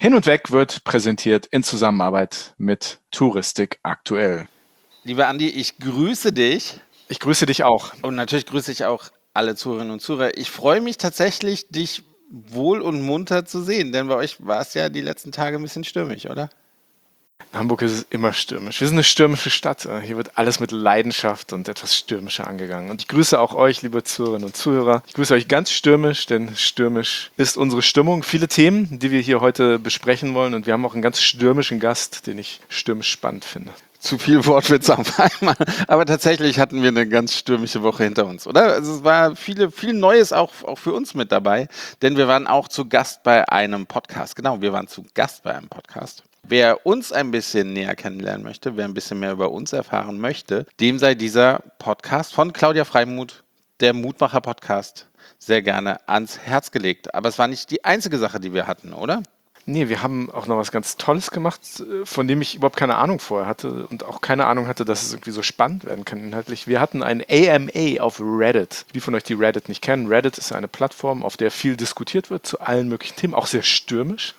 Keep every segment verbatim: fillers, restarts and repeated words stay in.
Hin und Weg wird präsentiert in Zusammenarbeit mit Touristik aktuell. Lieber Andi, ich grüße dich. Ich grüße dich auch. Und natürlich grüße ich auch alle Zuhörerinnen und Zuhörer. Ich freue mich tatsächlich, dich wohl und munter zu sehen, denn bei euch war es ja die letzten Tage ein bisschen stürmisch, oder? In Hamburg ist es immer stürmisch. Wir sind eine stürmische Stadt. Hier wird alles mit Leidenschaft und etwas stürmischer angegangen. Und ich grüße auch euch, liebe Zuhörerinnen und Zuhörer. Ich grüße euch ganz stürmisch, denn stürmisch ist unsere Stimmung. Viele Themen, die wir hier heute besprechen wollen. Und wir haben auch einen ganz stürmischen Gast, den ich stürmisch spannend finde. Zu viel Wortwitz auf einmal. Aber tatsächlich hatten wir eine ganz stürmische Woche hinter uns, oder? Also es war viele, viel Neues auch, auch für uns mit dabei, denn wir waren auch zu Gast bei einem Podcast. Genau, wir waren zu Gast bei einem Podcast. Wer uns ein bisschen näher kennenlernen möchte, wer ein bisschen mehr über uns erfahren möchte, dem sei dieser Podcast von Claudia Freimuth, der Mutmacher-Podcast, sehr gerne ans Herz gelegt. Aber es war nicht die einzige Sache, die wir hatten, oder? Nee, wir haben auch noch was ganz Tolles gemacht, von dem ich überhaupt keine Ahnung vorher hatte und auch keine Ahnung hatte, dass es irgendwie so spannend werden kann inhaltlich. Wir hatten ein A M A auf Reddit. Die von euch, die Reddit nicht kennen, Reddit ist eine Plattform, auf der viel diskutiert wird zu allen möglichen Themen, auch sehr stürmisch.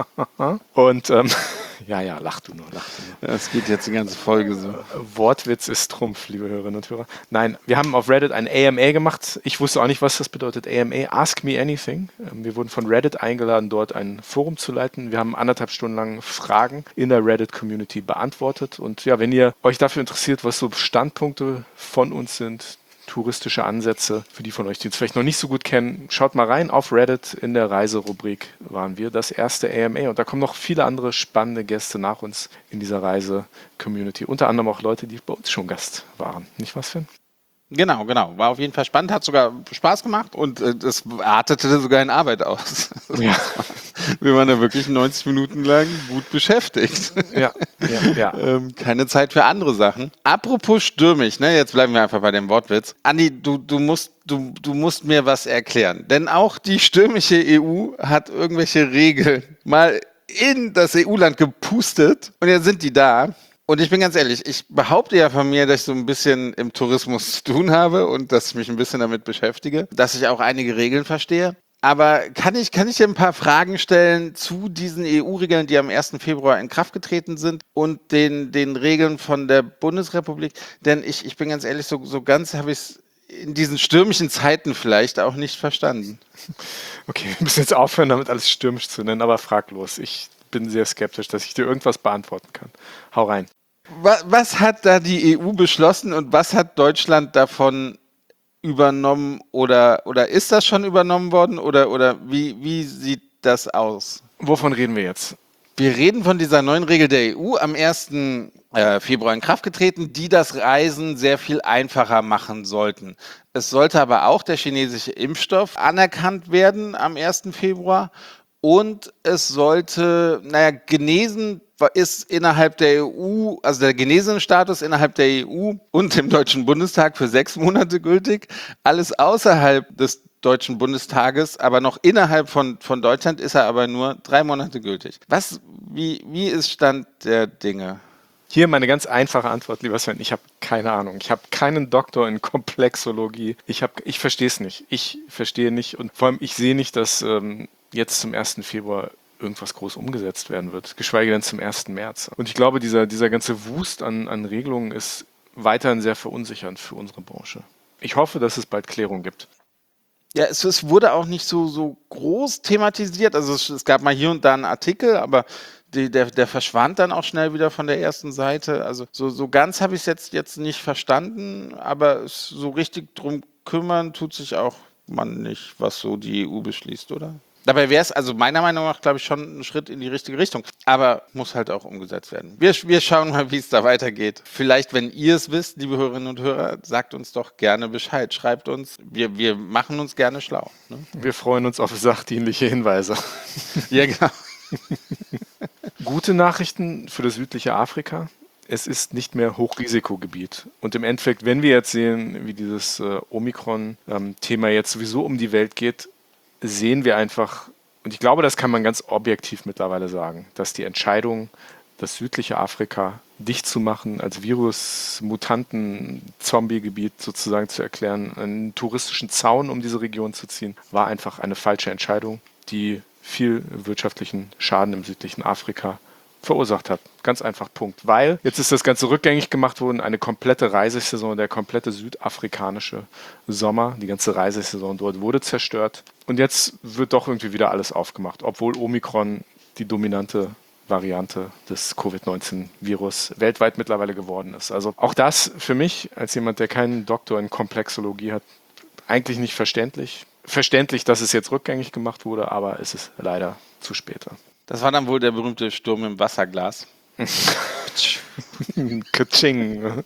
Und ähm, ja, ja, lach du nur, lach du nur. Das geht jetzt die ganze Folge so. Wortwitz ist Trumpf, liebe Hörerinnen und Hörer. Nein, wir haben auf Reddit ein A M A gemacht. Ich wusste auch nicht, was das bedeutet. A M A, Ask Me Anything. Wir wurden von Reddit eingeladen, dort ein Forum zu leiten. Wir haben anderthalb Stunden lang Fragen in der Reddit-Community beantwortet. Und ja, wenn ihr euch dafür interessiert, was so Standpunkte von uns sind, touristische Ansätze, für die von euch, die uns vielleicht noch nicht so gut kennen, schaut mal rein. Auf Reddit in der Reiserubrik waren wir das erste A M A. Und da kommen noch viele andere spannende Gäste nach uns in dieser Reise-Community. Unter anderem auch Leute, die bei uns schon Gast waren. Nicht was, Finn? Genau, genau. War auf jeden Fall spannend, hat sogar Spaß gemacht und äh, das artete sogar in Arbeit aus. Ja. Wir waren da wirklich neunzig Minuten lang gut beschäftigt. Ja, ja, ja. ähm, keine Zeit für andere Sachen. Apropos stürmisch, ne? Jetzt bleiben wir einfach bei dem Wortwitz. Andi, du, du musst Du, du musst mir was erklären. Denn auch die stürmische E U hat irgendwelche Regeln mal in das E U-Land gepustet und jetzt sind die da. Und ich bin ganz ehrlich, ich behaupte ja von mir, dass ich so ein bisschen im Tourismus zu tun habe und dass ich mich ein bisschen damit beschäftige, dass ich auch einige Regeln verstehe. Aber kann ich, kann ich dir ein paar Fragen stellen zu diesen E U-Regeln, die am ersten Februar in Kraft getreten sind und den, den Regeln von der Bundesrepublik? Denn ich, ich bin ganz ehrlich, so, so ganz habe ich es in diesen stürmischen Zeiten vielleicht auch nicht verstanden. Okay, wir müssen jetzt aufhören, damit alles stürmisch zu nennen, aber frag los. Ich bin sehr skeptisch, dass ich dir irgendwas beantworten kann. Hau rein. Was, was hat da die E U beschlossen und was hat Deutschland davon übernommen oder, oder ist das schon übernommen worden oder, oder wie, wie sieht das aus? Wovon reden wir jetzt? Wir reden von dieser neuen Regel der E U am ersten Februar in Kraft getreten, die das Reisen sehr viel einfacher machen sollten. Es sollte aber auch der chinesische Impfstoff anerkannt werden am ersten Februar und es sollte, naja, genesen ist innerhalb der E U, also der genesene Status innerhalb der E U und dem Deutschen Bundestag für sechs Monate gültig. Alles außerhalb des Deutschen Bundestages, aber noch innerhalb von, von Deutschland ist er aber nur drei Monate gültig. Was, wie, wie ist Stand der Dinge? Hier meine ganz einfache Antwort, lieber Sven. Ich habe keine Ahnung. Ich habe keinen Doktor in Komplexologie. Ich, hab, ich verstehe es nicht. Ich verstehe nicht und vor allem ich sehe nicht, dass ähm, jetzt zum ersten Februar irgendwas groß umgesetzt werden wird, geschweige denn zum ersten März. Und ich glaube, dieser, dieser ganze Wust an, an Regelungen ist weiterhin sehr verunsichernd für unsere Branche. Ich hoffe, dass es bald Klärung gibt. Ja, es, es wurde auch nicht so, so groß thematisiert. Also es, es gab mal hier und da einen Artikel, aber die, der, der verschwand dann auch schnell wieder von der ersten Seite. Also so, so ganz habe ich es jetzt, jetzt nicht verstanden, aber es, so richtig drum kümmern tut sich auch man nicht, was so die E U beschließt, oder? Dabei wäre es, also meiner Meinung nach, glaube ich, schon ein Schritt in die richtige Richtung. Aber muss halt auch umgesetzt werden. Wir, wir schauen mal, wie es da weitergeht. Vielleicht, wenn ihr es wisst, liebe Hörerinnen und Hörer, sagt uns doch gerne Bescheid. Schreibt uns. Wir, wir machen uns gerne schlau. Ne? Wir freuen uns auf sachdienliche Hinweise. Ja, genau. Gute Nachrichten für das südliche Afrika. Es ist nicht mehr Hochrisikogebiet. Und im Endeffekt, wenn wir jetzt sehen, wie dieses äh, Omikron-Thema jetzt sowieso um die Welt geht, sehen wir einfach, und ich glaube, das kann man ganz objektiv mittlerweile sagen, dass die Entscheidung, das südliche Afrika dicht zu machen, als Virus-Mutanten-Zombie-Gebiet sozusagen zu erklären, einen touristischen Zaun um diese Region zu ziehen, war einfach eine falsche Entscheidung, die viel wirtschaftlichen Schaden im südlichen Afrika verursacht hat. Ganz einfach, Punkt. Weil jetzt ist das Ganze rückgängig gemacht worden, eine komplette Reisesaison, der komplette südafrikanische Sommer, die ganze Reisesaison dort wurde zerstört. Und jetzt wird doch irgendwie wieder alles aufgemacht, obwohl Omikron die dominante Variante des Covid neunzehn Virus weltweit mittlerweile geworden ist. Also auch das für mich, als jemand, der keinen Doktor in Komplexologie hat, eigentlich nicht verständlich. Verständlich, dass es jetzt rückgängig gemacht wurde, aber es ist leider zu spät. Das war dann wohl der berühmte Sturm im Wasserglas. Katsching.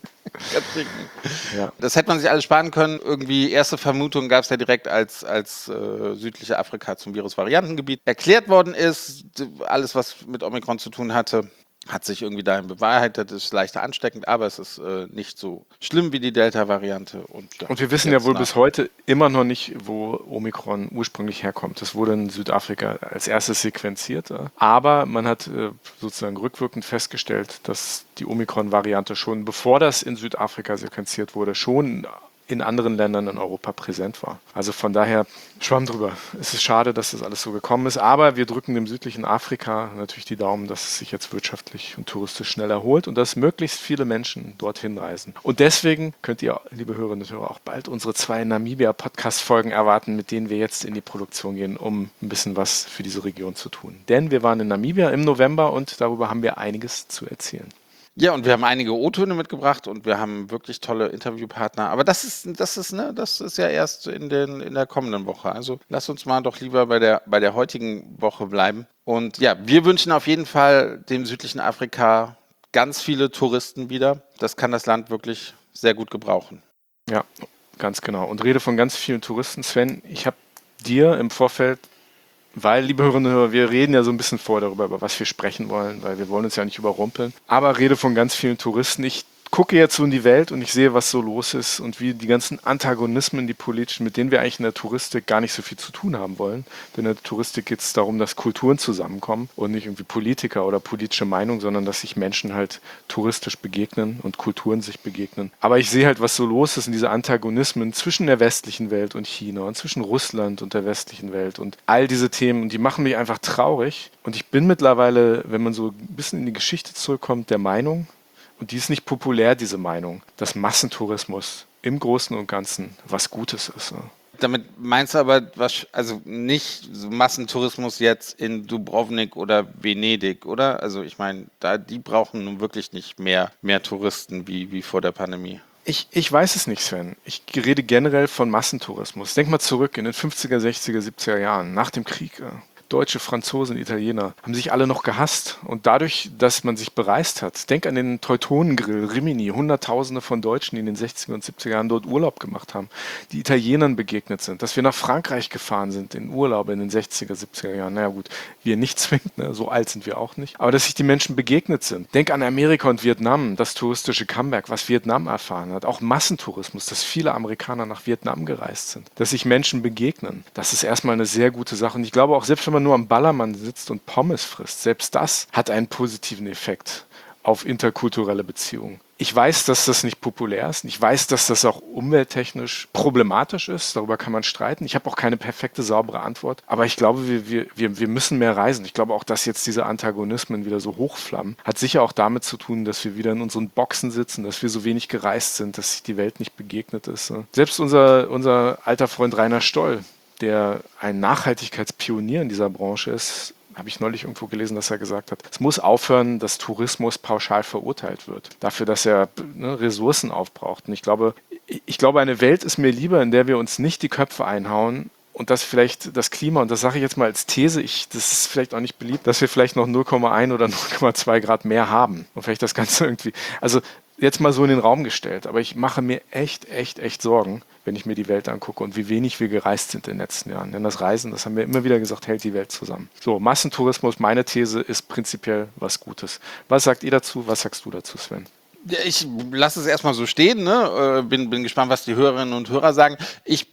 Ja. Das hätte man sich alles sparen können. Irgendwie erste Vermutung gab es ja direkt, als, als äh, südliche Afrika zum Virusvariantengebiet erklärt worden ist. Alles, was mit Omikron zu tun hatte, hat sich irgendwie dahin bewahrheitet. Es ist leichter ansteckend, aber es ist äh, nicht so schlimm wie die Delta-Variante. Und, ja, und wir wissen ja wohl nach. bis heute immer noch nicht, wo Omikron ursprünglich herkommt. Das wurde in Südafrika als erstes sequenziert. Aber man hat äh, sozusagen rückwirkend festgestellt, dass die Omikron-Variante schon, bevor das in Südafrika sequenziert wurde, schon in anderen Ländern in Europa präsent war. Also von daher, schwamm drüber. Es ist schade, dass das alles so gekommen ist, aber wir drücken dem südlichen Afrika natürlich die Daumen, dass es sich jetzt wirtschaftlich und touristisch schnell erholt und dass möglichst viele Menschen dorthin reisen. Und deswegen könnt ihr, liebe Hörerinnen und Hörer, auch bald unsere zwei Namibia-Podcast-Folgen erwarten, mit denen wir jetzt in die Produktion gehen, um ein bisschen was für diese Region zu tun. Denn wir waren in Namibia im November und darüber haben wir einiges zu erzählen. Ja, und wir haben einige O-Töne mitgebracht und wir haben wirklich tolle Interviewpartner. Aber das ist, das ist, ne, das ist ja erst in, den, in der kommenden Woche. Also lasst uns mal doch lieber bei der, bei der heutigen Woche bleiben. Und ja, wir wünschen auf jeden Fall dem südlichen Afrika ganz viele Touristen wieder. Das kann das Land wirklich sehr gut gebrauchen. Ja, ganz genau. Und rede von ganz vielen Touristen. Sven, ich habe dir im Vorfeld, weil, liebe Hörerinnen und Hörer, wir reden ja so ein bisschen vor darüber, über was wir sprechen wollen, weil wir wollen uns ja nicht überrumpeln. Aber rede von ganz vielen Touristen. Ich gucke jetzt so in die Welt und ich sehe, was so los ist und wie die ganzen Antagonismen, die politischen, mit denen wir eigentlich in der Touristik gar nicht so viel zu tun haben wollen. Denn in der Touristik geht es darum, dass Kulturen zusammenkommen und nicht irgendwie Politiker oder politische Meinung, sondern dass sich Menschen halt touristisch begegnen und Kulturen sich begegnen. Aber ich sehe halt, was so los ist in diese Antagonismen zwischen der westlichen Welt und China und zwischen Russland und der westlichen Welt und all diese Themen. Und die machen mich einfach traurig. Und ich bin mittlerweile, wenn man so ein bisschen in die Geschichte zurückkommt, der Meinung, und die ist nicht populär, diese Meinung, dass Massentourismus im Großen und Ganzen was Gutes ist. Ne? Damit meinst du aber, was, also nicht so Massentourismus jetzt in Dubrovnik oder Venedig, oder? Also ich meine, da, die brauchen nun wirklich nicht mehr, mehr Touristen wie, wie vor der Pandemie. Ich, ich weiß es nicht, Sven. Ich rede generell von Massentourismus. Denk mal zurück in den fünfziger, sechziger, siebziger Jahren, nach dem Krieg. Ja. Deutsche, Franzosen, Italiener haben sich alle noch gehasst. Und dadurch, dass man sich bereist hat, denk an den Teutonengrill, Rimini, Hunderttausende von Deutschen, die in den sechziger und siebziger Jahren dort Urlaub gemacht haben, die Italienern begegnet sind, dass wir nach Frankreich gefahren sind in Urlaub in den sechziger, siebziger Jahren. Naja gut, wir nicht zwingend, ne? So alt sind wir auch nicht. Aber dass sich die Menschen begegnet sind. Denk an Amerika und Vietnam, das touristische Comeback, was Vietnam erfahren hat. Auch Massentourismus, dass viele Amerikaner nach Vietnam gereist sind. Dass sich Menschen begegnen. Das ist erstmal eine sehr gute Sache. Und ich glaube auch, selbst wenn man nur am Ballermann sitzt und Pommes frisst, selbst das hat einen positiven Effekt auf interkulturelle Beziehungen. Ich weiß, dass das nicht populär ist. Ich weiß, dass das auch umwelttechnisch problematisch ist. Darüber kann man streiten. Ich habe auch keine perfekte, saubere Antwort. Aber ich glaube, wir, wir, wir, wir müssen mehr reisen. Ich glaube auch, dass jetzt diese Antagonismen wieder so hochflammen. Hat sicher auch damit zu tun, dass wir wieder in unseren Boxen sitzen, dass wir so wenig gereist sind, dass sich die Welt nicht begegnet ist. Selbst unser, unser alter Freund Rainer Stoll, der ein Nachhaltigkeitspionier in dieser Branche ist, habe ich neulich irgendwo gelesen, dass er gesagt hat, es muss aufhören, dass Tourismus pauschal verurteilt wird. Dafür, dass er ne, Ressourcen aufbraucht. Und ich glaube, ich glaube, eine Welt ist mir lieber, in der wir uns nicht die Köpfe einhauen und dass vielleicht das Klima, und das sage ich jetzt mal als These, ich, das ist vielleicht auch nicht beliebt, dass wir vielleicht noch null Komma eins oder null Komma zwei Grad mehr haben. Und vielleicht das Ganze irgendwie, also jetzt mal so in den Raum gestellt. Aber ich mache mir echt, echt, echt Sorgen, wenn ich mir die Welt angucke und wie wenig wir gereist sind in den letzten Jahren. Denn das Reisen, das haben wir immer wieder gesagt, hält die Welt zusammen. So, Massentourismus, meine These, ist prinzipiell was Gutes. Was sagt ihr dazu? Was sagst du dazu, Sven? Ja, ich lasse es erstmal so stehen, ne? bin, bin gespannt, was die Hörerinnen und Hörer sagen. Ich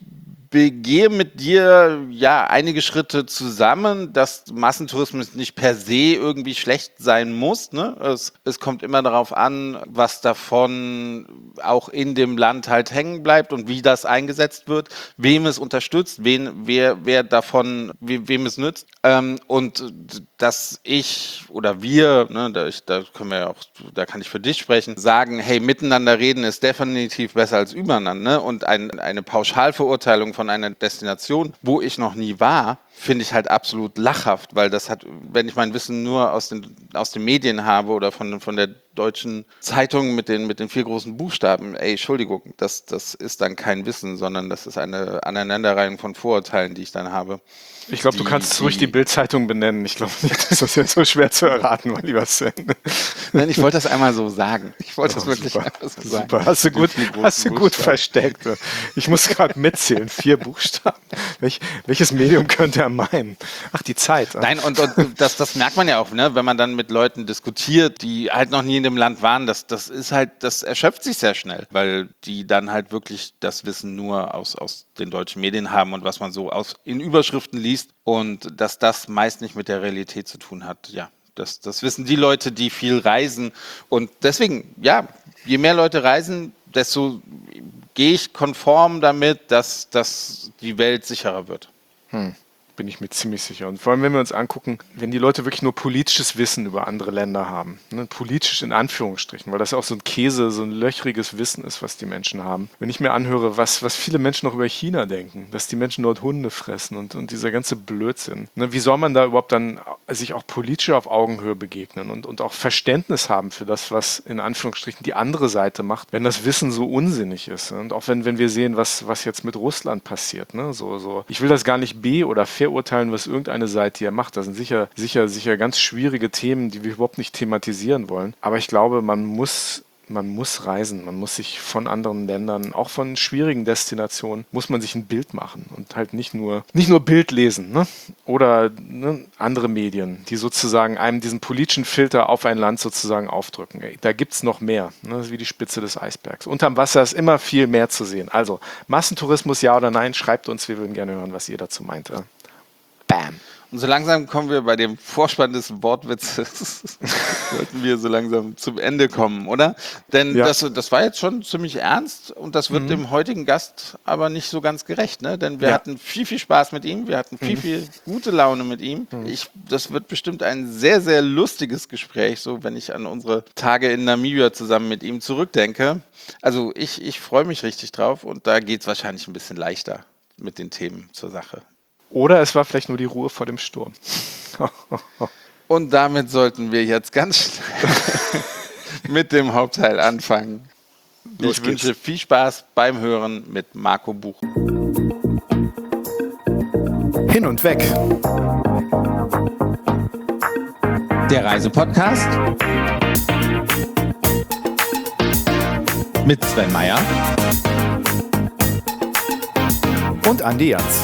begehe mit dir ja einige Schritte zusammen, dass Massentourismus nicht per se irgendwie schlecht sein muss. Ne? Es, es kommt immer darauf an, was davon auch in dem Land halt hängen bleibt und wie das eingesetzt wird, wem es unterstützt, wen, wer, wer davon, we, wem es nützt. Ähm, und dass ich oder wir, ne, da, ich, da können wir ja auch, da kann ich für dich sprechen, sagen, hey, miteinander reden ist definitiv besser als übereinander. Ne? Und ein, eine Pauschalverurteilung von einer Destination, wo ich noch nie war, finde ich halt absolut lachhaft, weil das hat, wenn ich mein Wissen nur aus den, aus den Medien habe oder von, von der deutschen Zeitung mit den, mit den vier großen Buchstaben, ey, Entschuldigung, das, das ist dann kein Wissen, sondern das ist eine Aneinanderreihung von Vorurteilen, die ich dann habe. Ich glaube, du kannst die, ruhig die Bild-Zeitung benennen. Ich glaube nicht, dass das jetzt so schwer zu erraten, mein lieber Sven. Nein, ich wollte das einmal so sagen. Ich wollte oh, das wirklich super, einfach so super. sagen. Hast du gut, hast du gut versteckt. Ich muss gerade mitzählen. Vier Buchstaben. Welch, welches Medium könnte er meinen? Ach, die Zeit. Nein, und, und das, das merkt man ja auch, ne? Wenn man dann mit Leuten diskutiert, die halt noch nie in dem Land waren. Das, das ist halt, das erschöpft sich sehr schnell, weil die dann halt wirklich das Wissen nur aus, aus den deutschen Medien haben und was man so aus, in Überschriften liest. Und dass das meist nicht mit der Realität zu tun hat, ja, das, das wissen die Leute, die viel reisen. Und deswegen, ja, je mehr Leute reisen, desto gehe ich konform damit, dass, dass die Welt sicherer wird. Hm. Bin ich mir ziemlich sicher. Und vor allem, wenn wir uns angucken, wenn die Leute wirklich nur politisches Wissen über andere Länder haben, ne, politisch in Anführungsstrichen, weil das ja auch so ein Käse, so ein löchriges Wissen ist, was die Menschen haben. Wenn ich mir anhöre, was, was viele Menschen noch über China denken, dass die Menschen dort Hunde fressen und, und dieser ganze Blödsinn. Ne, wie soll man da überhaupt dann sich auch politisch auf Augenhöhe begegnen und, und auch Verständnis haben für das, was in Anführungsstrichen die andere Seite macht, wenn das Wissen so unsinnig ist. Und auch wenn, wenn wir sehen, was, was jetzt mit Russland passiert. Ne, so, so. Ich will das gar nicht be- oder ver urteilen, was irgendeine Seite hier macht. Das sind sicher, sicher, sicher ganz schwierige Themen, die wir überhaupt nicht thematisieren wollen. Aber ich glaube, man muss, man muss reisen. Man muss sich von anderen Ländern, auch von schwierigen Destinationen, muss man sich ein Bild machen und halt nicht nur, nicht nur Bild lesen, ne? Oder ne, andere Medien, die sozusagen einem diesen politischen Filter auf ein Land sozusagen aufdrücken. Ey, da gibt es noch mehr. Ne? Das ist wie die Spitze des Eisbergs. Unterm Wasser ist immer viel mehr zu sehen. Also, Massentourismus, ja oder nein? Schreibt uns, wir würden gerne hören, was ihr dazu meint. Bam. Und so langsam kommen wir bei dem Vorspann des Wortwitzes, sollten wir so langsam zum Ende kommen, oder? Denn ja. das, das war jetzt schon ziemlich ernst und das wird mhm. dem heutigen Gast aber nicht so ganz gerecht, ne? Denn wir ja. hatten viel, viel Spaß mit ihm, wir hatten viel, mhm. viel gute Laune mit ihm. Mhm. Ich, das wird bestimmt ein sehr, sehr lustiges Gespräch, so wenn ich an unsere Tage in Namibia zusammen mit ihm zurückdenke. Also ich, ich freue mich richtig drauf und da geht es wahrscheinlich ein bisschen leichter mit den Themen zur Sache. Oder es war vielleicht nur die Ruhe vor dem Sturm. Und damit sollten wir jetzt ganz schnell mit dem Hauptteil anfangen. Los ich geht's. Wünsche viel Spaß beim Hören mit Marco Buch. Hin und weg. Der Reisepodcast mit Sven Meyer und Andi Jans.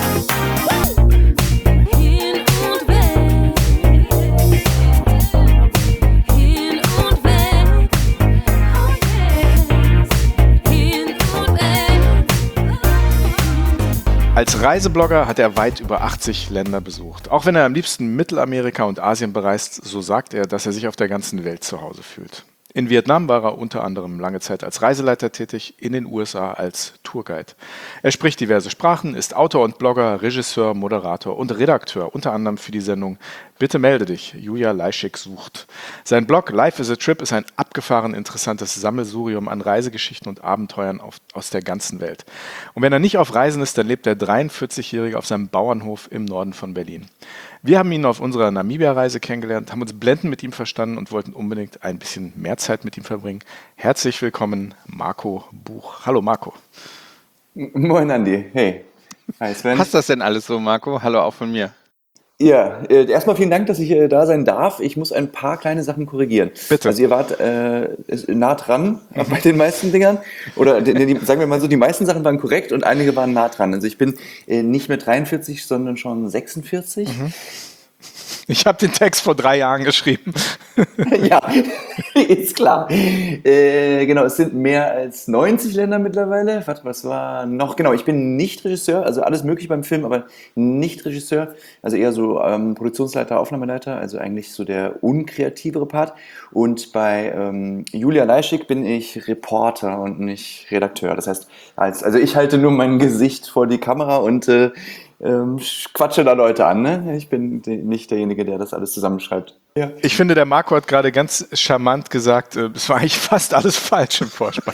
Als Reiseblogger hat er weit über achtzig Länder besucht. Auch wenn er am liebsten Mittelamerika und Asien bereist, so sagt er, dass er sich auf der ganzen Welt zu Hause fühlt. In Vietnam war er unter anderem lange Zeit als Reiseleiter tätig, in den U S A als Tourguide. Er spricht diverse Sprachen, ist Autor und Blogger, Regisseur, Moderator und Redakteur, unter anderem für die Sendung Bitte melde dich, Julia Leischig sucht. Sein Blog Life is a Trip ist ein abgefahren interessantes Sammelsurium an Reisegeschichten und Abenteuern auf, aus der ganzen Welt. Und wenn er nicht auf Reisen ist, dann lebt der dreiundvierzigjährige auf seinem Bauernhof im Norden von Berlin. Wir haben ihn auf unserer Namibia-Reise kennengelernt, haben uns blendend mit ihm verstanden und wollten unbedingt ein bisschen mehr Zeit mit ihm verbringen. Herzlich willkommen, Marco Buch. Hallo Marco. Moin Andi, hey. Hi Sven. Passt das denn alles so, Marco? Hallo auch von mir. Ja, äh, erstmal vielen Dank, dass ich äh, da sein darf. Ich muss ein paar kleine Sachen korrigieren. Bitte. Also ihr wart äh, nah dran mhm. bei den meisten Dingern. Oder die, die, sagen wir mal so, die meisten Sachen waren korrekt und einige waren nah dran. Also ich bin äh, nicht mehr dreiundvierzig, sondern schon sechsundvierzig. Mhm. Ich habe den Text vor drei Jahren geschrieben. Ja, ist klar. Äh, genau, es sind mehr als neunzig Länder mittlerweile. Warte, was war noch? Genau, ich bin nicht Regisseur, also alles möglich beim Film, aber nicht Regisseur. Also eher so ähm, Produktionsleiter, Aufnahmeleiter, also eigentlich so der unkreativere Part. Und bei ähm, Julia Leischig bin ich Reporter und nicht Redakteur. Das heißt, als, also ich halte nur mein Gesicht vor die Kamera und äh, ähm, quatsche da Leute an. Ne? Ich bin de- nicht derjenige, der das alles zusammenschreibt. Ja. Ich finde, der Marco hat gerade ganz charmant gesagt, äh, es war eigentlich fast alles falsch im Vorspann.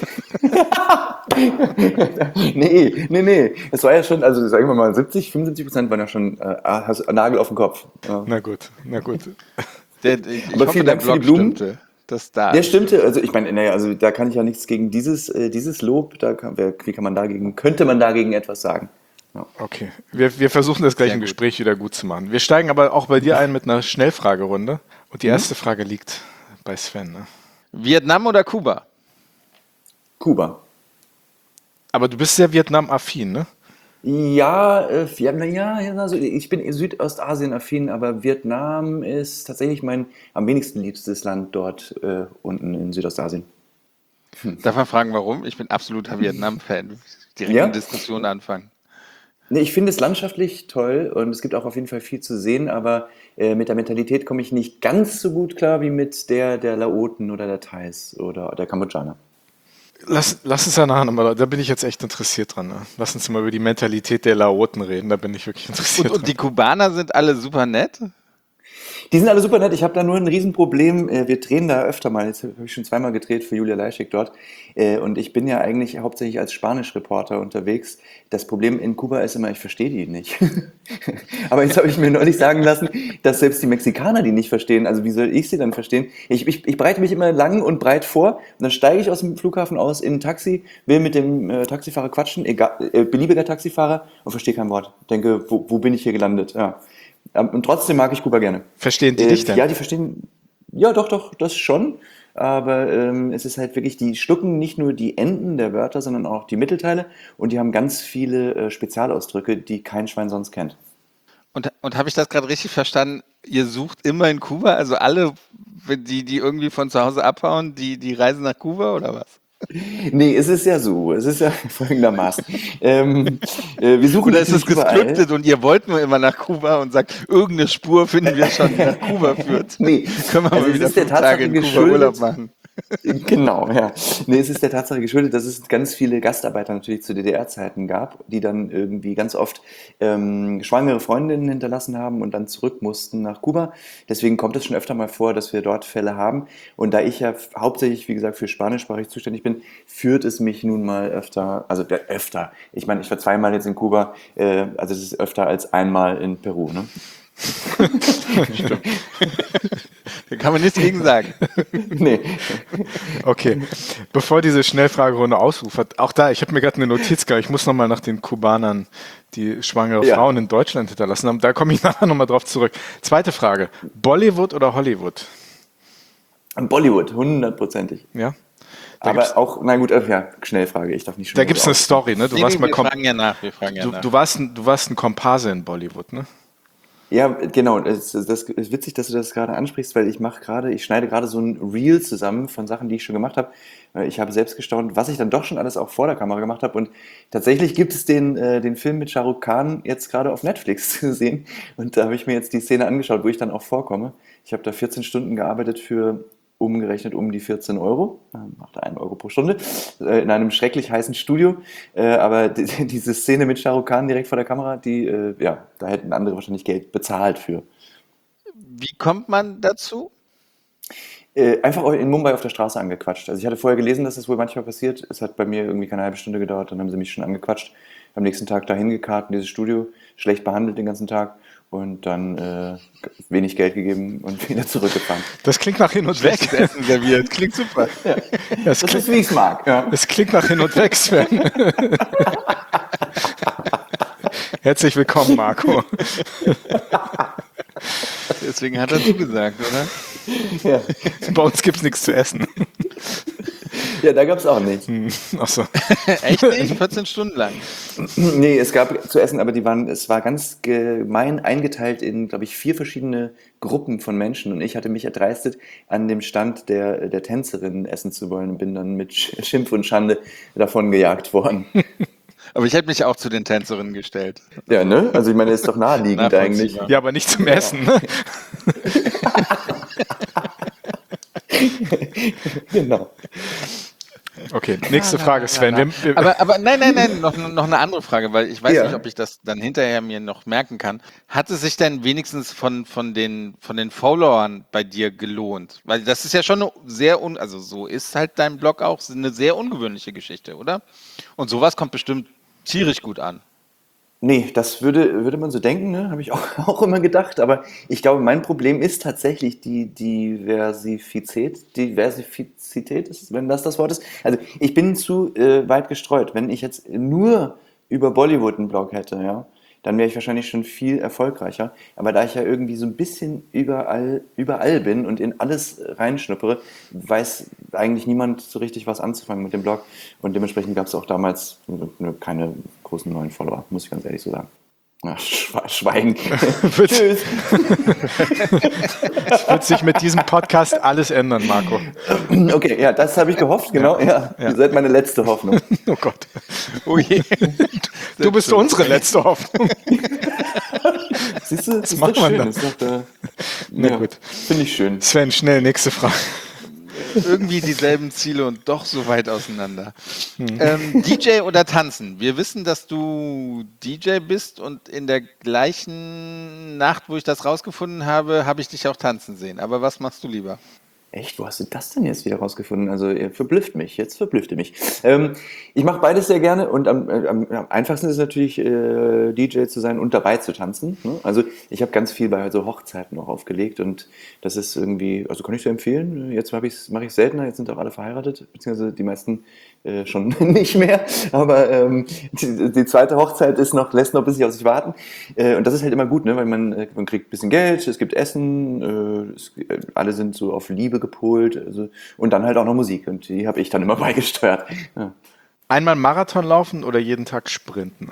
Nee, nee, nee. Es war ja schon, also sagen wir mal, siebzig, fünfundsiebzig Prozent waren ja schon äh, hast- Nagel auf den Kopf. Ja. Na gut, na gut. Der, ich Aber hoffe, vielen der Dank für die Blog Blumen. stimmte. Das da. Der stimmte, also ich meine, naja, also da kann ich ja nichts gegen dieses, äh, dieses Lob, da kann, wer, wie kann man dagegen, könnte man dagegen etwas sagen? Ja. Okay, wir, wir versuchen das gleich Sehr im gut. Gespräch wieder gut zu machen. Wir steigen aber auch bei dir ein mit einer Schnellfragerunde. Und die erste Frage liegt bei Sven. Ne? Vietnam oder Kuba? Kuba. Aber du bist sehr Vietnam-affin, ne? Ja, äh, ja, na ja, ja, also ich bin Südostasien-affin, aber Vietnam ist tatsächlich mein am wenigsten liebstes Land dort äh, unten in Südostasien. Darf man fragen, warum? Ich bin absoluter Vietnam-Fan. Direkt Ja? eine Diskussion anfangen. Nee, ich finde es landschaftlich toll und es gibt auch auf jeden Fall viel zu sehen, aber äh, mit der Mentalität komme ich nicht ganz so gut klar wie mit der der Laoten oder der Thais oder der Kambodschaner. Lass, lass uns ja nachher nochmal, da bin ich jetzt echt interessiert dran. Ne? Lass uns mal über die Mentalität der Laoten reden, da bin ich wirklich interessiert Und, und dran. die Kubaner sind alle super nett? Die sind alle super nett. Ich habe da nur ein Riesenproblem. Äh, Wir drehen da öfter mal. Jetzt habe ich schon zweimal gedreht für Julia Leischig dort. Äh, Und ich bin ja eigentlich hauptsächlich als Spanisch-Reporter unterwegs. Das Problem in Kuba ist immer, ich verstehe die nicht. Aber jetzt habe ich mir neulich sagen lassen, dass selbst die Mexikaner die nicht verstehen. Also wie soll ich sie dann verstehen? Ich, ich, ich breite mich immer lang und breit vor. Und dann steige ich aus dem Flughafen aus in ein Taxi, will mit dem äh, Taxifahrer quatschen, egal, äh, beliebiger Taxifahrer, und verstehe kein Wort. Denke, wo, wo bin ich hier gelandet? Ja. Ähm, Und trotzdem mag ich Kuba gerne. Verstehen die Äh, dich denn? Ja, die verstehen, ja, doch, doch, das schon. Aber ähm, es ist halt wirklich, die schlucken nicht nur die Enden der Wörter, sondern auch die Mittelteile. Und die haben ganz viele äh, Spezialausdrücke, die kein Schwein sonst kennt. Und, und habe ich das gerade richtig verstanden? Ihr sucht immer in Kuba, also alle, die, die irgendwie von zu Hause abhauen, die, die reisen nach Kuba oder was? Nee, es ist ja so, es ist ja folgendermaßen. ähm, äh, wir suchen Oder ist es natürlich überall. gescriptet und ihr wollt nur immer nach Kuba und sagt, irgendeine Spur finden wir schon, die nach Kuba führt? Nee, Können wir also mal es wieder ist der fünf Tage Tatsache in Kuba geschuldet- Urlaub machen? Genau, ja. Nee, es ist der Tatsache geschuldet, dass es ganz viele Gastarbeiter natürlich zu D D R-Zeiten gab, die dann irgendwie ganz oft ähm, schwangere Freundinnen hinterlassen haben und dann zurück mussten nach Kuba. Deswegen kommt es schon öfter mal vor, dass wir dort Fälle haben. Und da ich ja f- hauptsächlich, wie gesagt, für spanischsprachig zuständig bin, führt es mich nun mal öfter, also der, öfter. Ich meine, ich war zweimal jetzt in Kuba, äh, also es ist öfter als einmal in Peru, ne? Da kann man nichts gegen sagen. Nee. Okay, bevor diese Schnellfragerunde ausufert, auch da, ich habe mir gerade eine Notiz gemacht, ich muss nochmal nach den Kubanern, die schwangere Ja. Frauen in Deutschland hinterlassen haben, da komme ich nachher nochmal drauf zurück. Zweite Frage, Bollywood oder Hollywood? Bollywood, hundertprozentig. Ja? Da Aber gibt's, auch, na gut, äh, ja, Schnellfrage, ich darf nicht schon da wieder gibt's eine aus- Story, ne? Du Nee, warst nee, mal wir kom fragen ja nach, wir fragen ja du, nach. du, warst ein, du warst ein Komparse in Bollywood, ne? Ja, genau. Es das ist witzig, dass du das gerade ansprichst, weil ich mache gerade, ich schneide gerade so ein Reel zusammen von Sachen, die ich schon gemacht habe. Äh, Ich habe selbst gestaunt, was ich dann doch schon alles auch vor der Kamera gemacht habe. Und tatsächlich gibt es den, äh, den Film mit Shah Rukh Khan jetzt gerade auf Netflix zu sehen. Und da habe ich mir jetzt die Szene angeschaut, wo ich dann auch vorkomme. Ich habe da vierzehn Stunden gearbeitet für umgerechnet um die vierzehn Euro, äh, macht ein Euro pro Stunde, äh, in einem schrecklich heißen Studio. Äh, aber die, diese Szene mit Shah Rukh Khan direkt vor der Kamera, die, äh, ja, da hätten andere wahrscheinlich Geld bezahlt für. Wie kommt man dazu? Äh, einfach in Mumbai auf der Straße angequatscht. Also ich hatte vorher gelesen, dass das wohl manchmal passiert. Es hat bei mir irgendwie keine halbe Stunde gedauert, dann haben sie mich schon angequatscht. Am nächsten Tag dahin gekarrt in dieses Studio, schlecht behandelt den ganzen Tag und dann äh, wenig Geld gegeben und wieder zurückgefahren. Das klingt nach hin und weg. Schlechtes Essen serviert, klingt super. Das Das klingt, ist, wie ich es mag. Ja. das klingt nach hin und weg, Sven. Herzlich willkommen, Marco. Deswegen hat er zugesagt, oder? Ja. Bei uns gibt's nichts zu essen. Ja, da gab es auch nichts. Hm, ach so. Echt nicht? vierzehn Stunden lang. Nee, es gab zu essen, aber die waren, es war ganz gemein eingeteilt in, glaube ich, vier verschiedene Gruppen von Menschen. Und ich hatte mich erdreistet, an dem Stand der, der Tänzerin essen zu wollen und bin dann mit Sch- Schimpf und Schande davon gejagt worden. Aber ich hätte mich auch zu den Tänzerinnen gestellt. Ja, ne? Also ich meine, ist doch naheliegend eigentlich. Nachvollziehbar. Ja, aber nicht zum Essen. Ne? Genau. Okay, nächste Frage, Sven. Wir, wir, Aber, aber nein, nein, nein, noch, noch eine andere Frage, weil ich weiß Ja. nicht, ob ich das dann hinterher mir noch merken kann. Hat es sich denn wenigstens von, von, den, von den Followern bei dir gelohnt? Weil das ist ja schon eine sehr, un, also so ist halt dein Blog auch eine sehr ungewöhnliche Geschichte, oder? Und sowas kommt bestimmt tierisch gut an. Nee, das würde, würde man so denken, ne? Habe ich auch, auch immer gedacht. Aber ich glaube, mein Problem ist tatsächlich die Diversität. Diversität, ist es, wenn das das Wort ist. Also ich bin zu äh, weit gestreut. Wenn ich jetzt nur über Bollywood einen Blog hätte, ja, dann wäre ich wahrscheinlich schon viel erfolgreicher. Aber da ich ja irgendwie so ein bisschen überall, überall bin und in alles reinschnuppere, weiß eigentlich niemand so richtig, was anzufangen mit dem Blog. Und dementsprechend gab es auch damals keine großen neuen Follower, muss ich ganz ehrlich so sagen. Ja, schwe- Schweigen. Tschüss. es wird sich mit diesem Podcast alles ändern, Marco. Okay, ja, das habe ich gehofft, genau. Ja, ja. Ihr seid meine letzte Hoffnung. Oh Gott. Oh je. Du bist unsere letzte Hoffnung. Siehst du, das ist macht doch man schön. dann? Das ist doch, äh, Na ja, gut. finde ich schön. Sven, schnell, nächste Frage. Irgendwie dieselben Ziele und doch so weit auseinander. Ähm, D J oder tanzen? Wir wissen, dass du D J bist und in der gleichen Nacht, wo ich das rausgefunden habe, habe ich dich auch tanzen sehen. Aber was machst du lieber? Echt, wo hast du das denn jetzt wieder rausgefunden? Also ihr verblüfft mich, jetzt verblüfft ihr mich. Ähm, ich mache beides sehr gerne und am, äh, am, am einfachsten ist es natürlich, äh, D J zu sein und dabei zu tanzen. Ne? Also ich habe ganz viel bei so Hochzeiten auch aufgelegt und das ist irgendwie, also kann ich sehr empfehlen. Jetzt mache ich es mach ich's seltener, jetzt sind auch alle verheiratet, beziehungsweise die meisten äh, schon nicht mehr. Aber ähm, die, die zweite Hochzeit ist noch, lässt noch ein bisschen auf sich warten. Äh, und das ist halt immer gut, ne? Weil man, äh, man kriegt ein bisschen Geld, es gibt Essen, äh, es, äh, alle sind so auf Liebe gepolt, also, und dann halt auch noch Musik und die habe ich dann immer beigesteuert. Ja. Einmal Marathon laufen oder jeden Tag sprinten?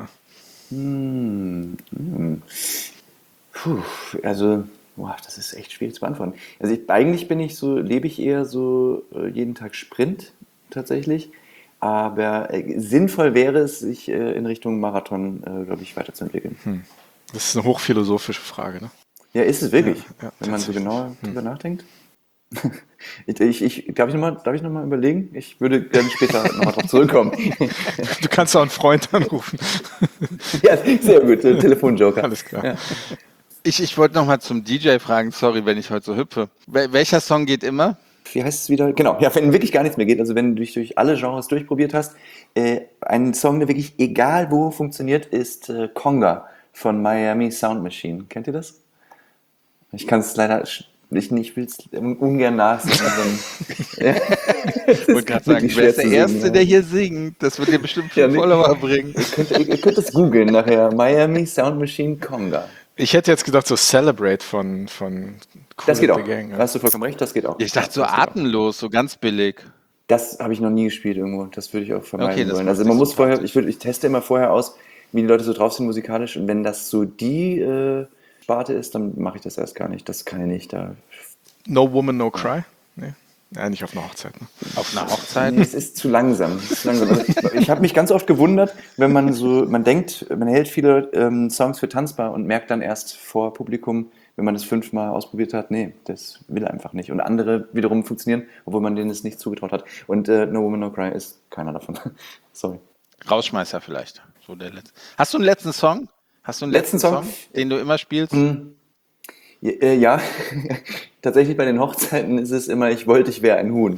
Hm, hm. Puh, also, boah, das ist echt schwierig zu beantworten. Also ich, eigentlich bin ich so, lebe ich eher so äh, jeden Tag Sprint tatsächlich, aber äh, sinnvoll wäre es, sich äh, in Richtung Marathon, äh, glaube ich, weiterzuentwickeln. Hm. Das ist eine hochphilosophische Frage, ne? Ja, ist es wirklich, Ja, ja, wenn man so tatsächlich. genauer drüber nachdenkt. Ich, ich, ich, darf ich nochmal noch mal überlegen? Ich würde gerne später nochmal drauf zurückkommen. Du kannst auch einen Freund anrufen. Ja, sehr gut, äh, Telefonjoker. Alles klar. Ja. Ich, ich wollte noch mal zum D J fragen, sorry, wenn ich heute so hüpfe. Wel welcher Song geht immer? Wie heißt es wieder? Genau, ja, wenn wirklich gar nichts mehr geht, also wenn du dich durch alle Genres durchprobiert hast, äh, ein Song, der wirklich egal wo funktioniert, ist äh, Conga von Miami Sound Machine. Kennt ihr das? Ich kann es leider sch- ich, ich will es ungern nachsingen. Ja. Ich wollte gerade sagen, Wirklich wer ist schwer der zu Erste, singen, ja. der hier singt? Das wird dir bestimmt Ja, fünf nee. Follower bringen. Ihr könnt, ihr, ihr könnt das googeln nachher. Miami Sound Machine Conga. Ich hätte jetzt gedacht, so Celebrate von, von Cool Das geht and auch. the Gang. Ja. Hast du vollkommen recht, das geht auch. Ich dachte so Das geht auch. atemlos, so ganz billig. Das habe ich noch nie gespielt irgendwo. Das würde ich auch vermeiden Okay, das wollen. macht Also sich man so muss vorher, praktisch. ich, würde, ich teste immer vorher aus, wie die Leute so drauf sind musikalisch. Und wenn das so die äh, Sparte ist, dann mache ich das erst gar nicht. Das kann ich nicht. Da. No Woman, No Cry? Nee. Ja, nicht auf einer Hochzeit. Ne? Auf einer Hochzeit? Nee, es ist zu langsam. Es ist zu langsam. Also, ich habe mich ganz oft gewundert, wenn man so, man denkt, man hält viele ähm, Songs für tanzbar und merkt dann erst vor Publikum, wenn man das fünfmal ausprobiert hat, nee, das will einfach nicht. Und andere wiederum funktionieren, obwohl man denen es nicht zugetraut hat. Und äh, No Woman, No Cry ist keiner davon. Sorry. Rausschmeißer vielleicht. So der letzte. Hast du einen letzten Song? Hast du einen letzten, Letzten Song? Song, den du immer spielst? Ja, äh, ja. Tatsächlich bei den Hochzeiten ist es immer, ich wollte, ich wäre ein Huhn.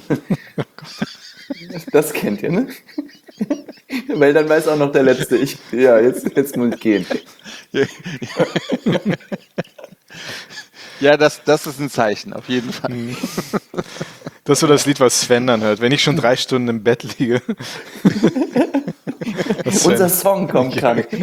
Das kennt ihr, ne? Weil dann weiß auch noch der Letzte, ich, ja, jetzt, jetzt muss ich gehen. Ja, das, das ist ein Zeichen, auf jeden Fall. Das ist so das Lied, was Sven dann hört. Wenn ich schon drei Stunden im Bett liege. Was Sven- Unser Song kommt Ja. gerade.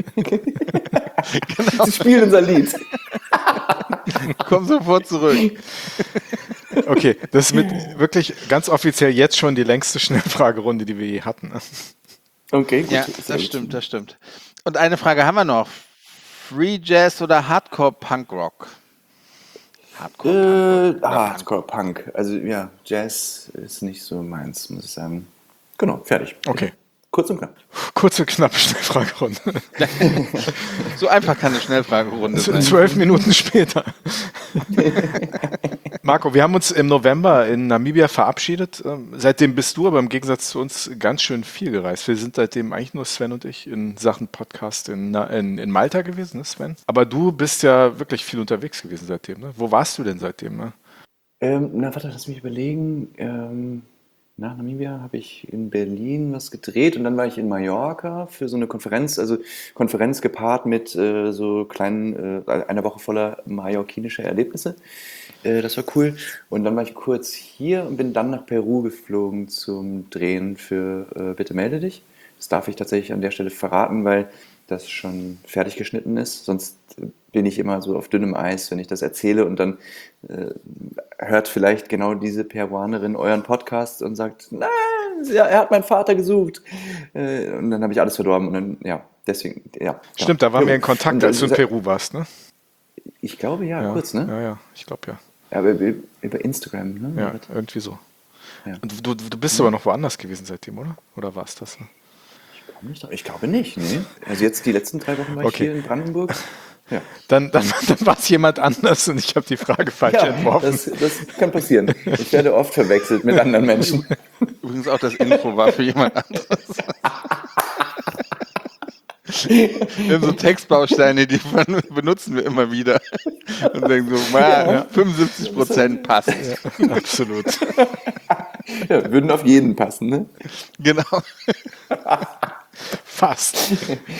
Sie spielen unser Lied. Komm sofort zurück. Okay, das ist mit wirklich ganz offiziell jetzt schon die längste Schnellfragerunde, die wir je hatten. Okay, gut. Ja, Sehr das gut. stimmt, das stimmt. Und eine Frage haben wir noch. Free Jazz oder Hardcore Punk Rock? Hardcore Äh, Punk Rock oder ah, Punk? Hardcore Punk. Also ja, Jazz ist nicht so meins, muss ich sagen. Genau, fertig. Okay, Kurz und knapp. kurze, knappe Schnellfragerunde. So einfach kann eine Schnellfragerunde sein. Zwölf Minuten später. Marco, wir haben uns im November in Namibia verabschiedet. Ähm, Seitdem bist du aber im Gegensatz zu uns ganz schön viel gereist. Wir sind seitdem eigentlich nur Sven und ich in Sachen Podcast in, Na- in, in Malta gewesen, ne Sven? Aber du bist ja wirklich viel unterwegs gewesen seitdem, ne? Wo warst du denn seitdem, ne? Ähm, na, warte, lass mich überlegen. Ähm, nach Namibia habe ich in Berlin was gedreht und dann war ich in Mallorca für so eine Konferenz, also Konferenz gepaart mit äh, so kleinen, äh, einer Woche voller mallorquinischer Erlebnisse. Äh, das war cool. Und dann war ich kurz hier und bin dann nach Peru geflogen zum Drehen für äh, Bitte melde dich. Das darf ich tatsächlich an der Stelle verraten, weil das schon fertig geschnitten ist. Sonst bin ich immer so auf dünnem Eis, wenn ich das erzähle und dann äh, hört vielleicht genau diese Peruanerin euren Podcast und sagt, nein, ja, er hat meinen Vater gesucht. Äh, und dann habe ich alles verdorben und dann, ja, deswegen, ja. Stimmt, ja. da waren wir in Kontakt, Und, als du in äh, Peru warst, ne? Ich glaube, ja, Ja, kurz, ne? ja, ja, ich glaube ja. Ja, aber über, über Instagram, ne? Ja, irgendwie so. Ja. Und du, du bist aber noch woanders gewesen seitdem, oder? Oder war es das? Ne? Ich glaube nicht, nee. Also jetzt die letzten drei Wochen war ich Okay. hier in Brandenburg. Ja, Dann, dann, dann war es jemand anders und ich habe die Frage falsch ja entworfen. das, das kann passieren. Ich werde oft verwechselt mit anderen Menschen. Übrigens auch das Intro war für jemand anderes. Wir haben so Textbausteine, die benutzen wir immer wieder. Und denken so, ja, fünfundsiebzig Prozent passt. Ja, absolut. Ja, würden auf jeden passen, ne? Genau. Fast.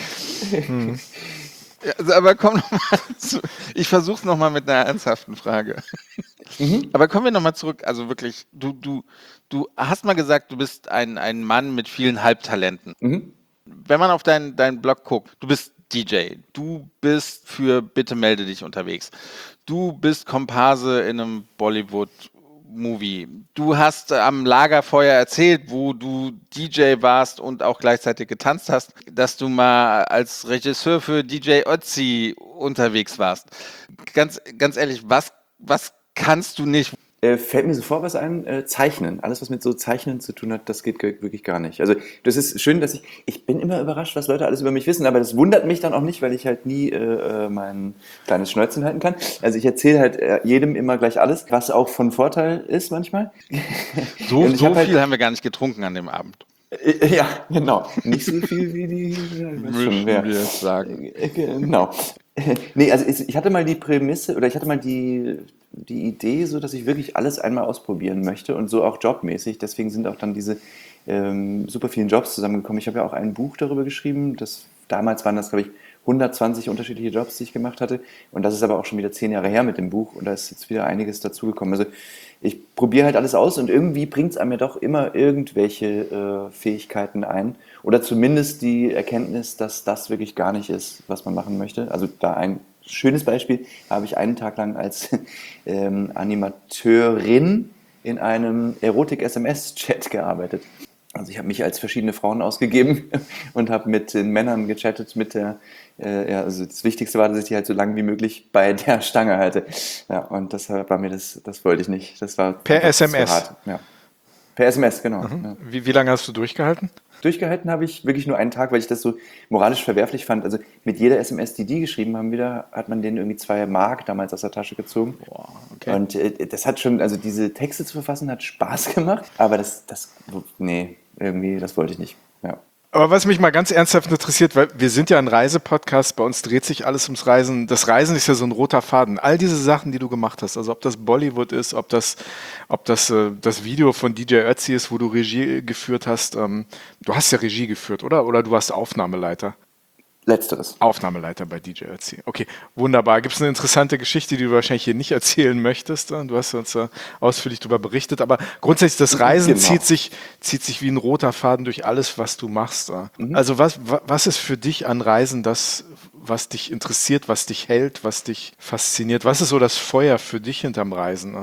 Ja, also, aber komm noch mal zu, ich versuche es nochmal mit einer ernsthaften Frage. Mhm. Aber kommen wir nochmal zurück, also wirklich, du, du, du hast mal gesagt, du bist ein, ein Mann mit vielen Halbtalenten. Mhm. Wenn man auf deinen deinen Blog guckt, du bist D J, du bist für Bitte melde dich unterwegs, du bist Komparse in einem Bollywood-Movie, du hast am Lagerfeuer erzählt, wo du D J warst und auch gleichzeitig getanzt hast, dass du mal als Regisseur für D J Ötzi unterwegs warst. Ganz, ganz ehrlich, was, was kannst du nicht? Äh, fällt mir sofort was ein, äh, Zeichnen. Alles, was mit so Zeichnen zu tun hat, das geht ge- wirklich gar nicht. Also das ist schön, dass ich, ich bin immer überrascht, was Leute alles über mich wissen, aber das wundert mich dann auch nicht, weil ich halt nie äh, äh, mein kleines Schnäuzchen halten kann. Also ich erzähle halt äh, jedem immer gleich alles, was auch von Vorteil ist manchmal. So, Und ich so hab viel halt- haben wir gar nicht getrunken an dem Abend. Äh, Ja, genau. Nicht so viel wie die. Ja, ich weiß schon, Müssen wer. wir jetzt sagen. Äh, Genau. Nee, also ich ich hatte mal die Prämisse oder ich hatte mal die, die Idee, so dass ich wirklich alles einmal ausprobieren möchte und so auch jobmäßig. Deswegen sind auch dann diese ähm, super vielen Jobs zusammengekommen. Ich habe ja auch ein Buch darüber geschrieben. Das, damals waren das, glaube ich, hundertzwanzig unterschiedliche Jobs, die ich gemacht hatte. Und das ist aber auch schon wieder zehn Jahre her mit dem Buch und da ist jetzt wieder einiges dazugekommen. Also ich probiere halt alles aus und irgendwie bringt es einem ja doch immer irgendwelche äh, Fähigkeiten ein. Oder zumindest die Erkenntnis, dass das wirklich gar nicht ist, was man machen möchte. Also da ein schönes Beispiel, da habe ich einen Tag lang als ähm, Animateurin in einem Erotik-S M S-Chat gearbeitet. Also ich habe mich als verschiedene Frauen ausgegeben und habe mit den Männern gechattet mit der, äh, ja, also das Wichtigste war, dass ich die halt so lange wie möglich bei der Stange halte. Ja, und deshalb war mir das, das wollte ich nicht. Das war Per das war S M S? zu hart. Ja. Per S M S, genau. Mhm. Ja. Wie, wie lange hast du durchgehalten? Durchgehalten habe ich wirklich nur einen Tag, weil ich das so moralisch verwerflich fand. Also mit jeder S M S, die die geschrieben haben, wieder hat man denen irgendwie zwei Mark damals aus der Tasche gezogen. Boah, okay. Und äh, das hat schon, also diese Texte zu verfassen, hat Spaß gemacht. Aber das, das, nee, irgendwie, das wollte ich nicht. Ja. Aber was mich mal ganz ernsthaft interessiert, weil wir sind ja ein Reisepodcast, bei uns dreht sich alles ums Reisen. Das Reisen ist ja so ein roter Faden. All diese Sachen, die du gemacht hast, also ob das Bollywood ist, ob das, ob das äh, das Video von D J Ötzi ist, wo du Regie geführt hast. Ähm, du hast ja Regie geführt, oder? Oder du warst Aufnahmeleiter? Letzteres. Aufnahmeleiter bei D J Ötzi. Okay, wunderbar. Gibt es eine interessante Geschichte, die du wahrscheinlich hier nicht erzählen möchtest? Du hast uns äh, ausführlich darüber berichtet, aber grundsätzlich das Reisen Genau. zieht sich, zieht sich wie ein roter Faden durch alles, was du machst. Mhm. Also was, wa- was ist für dich an Reisen das, was dich interessiert, was dich hält, was dich fasziniert? Was ist so das Feuer für dich hinterm Reisen? Ne?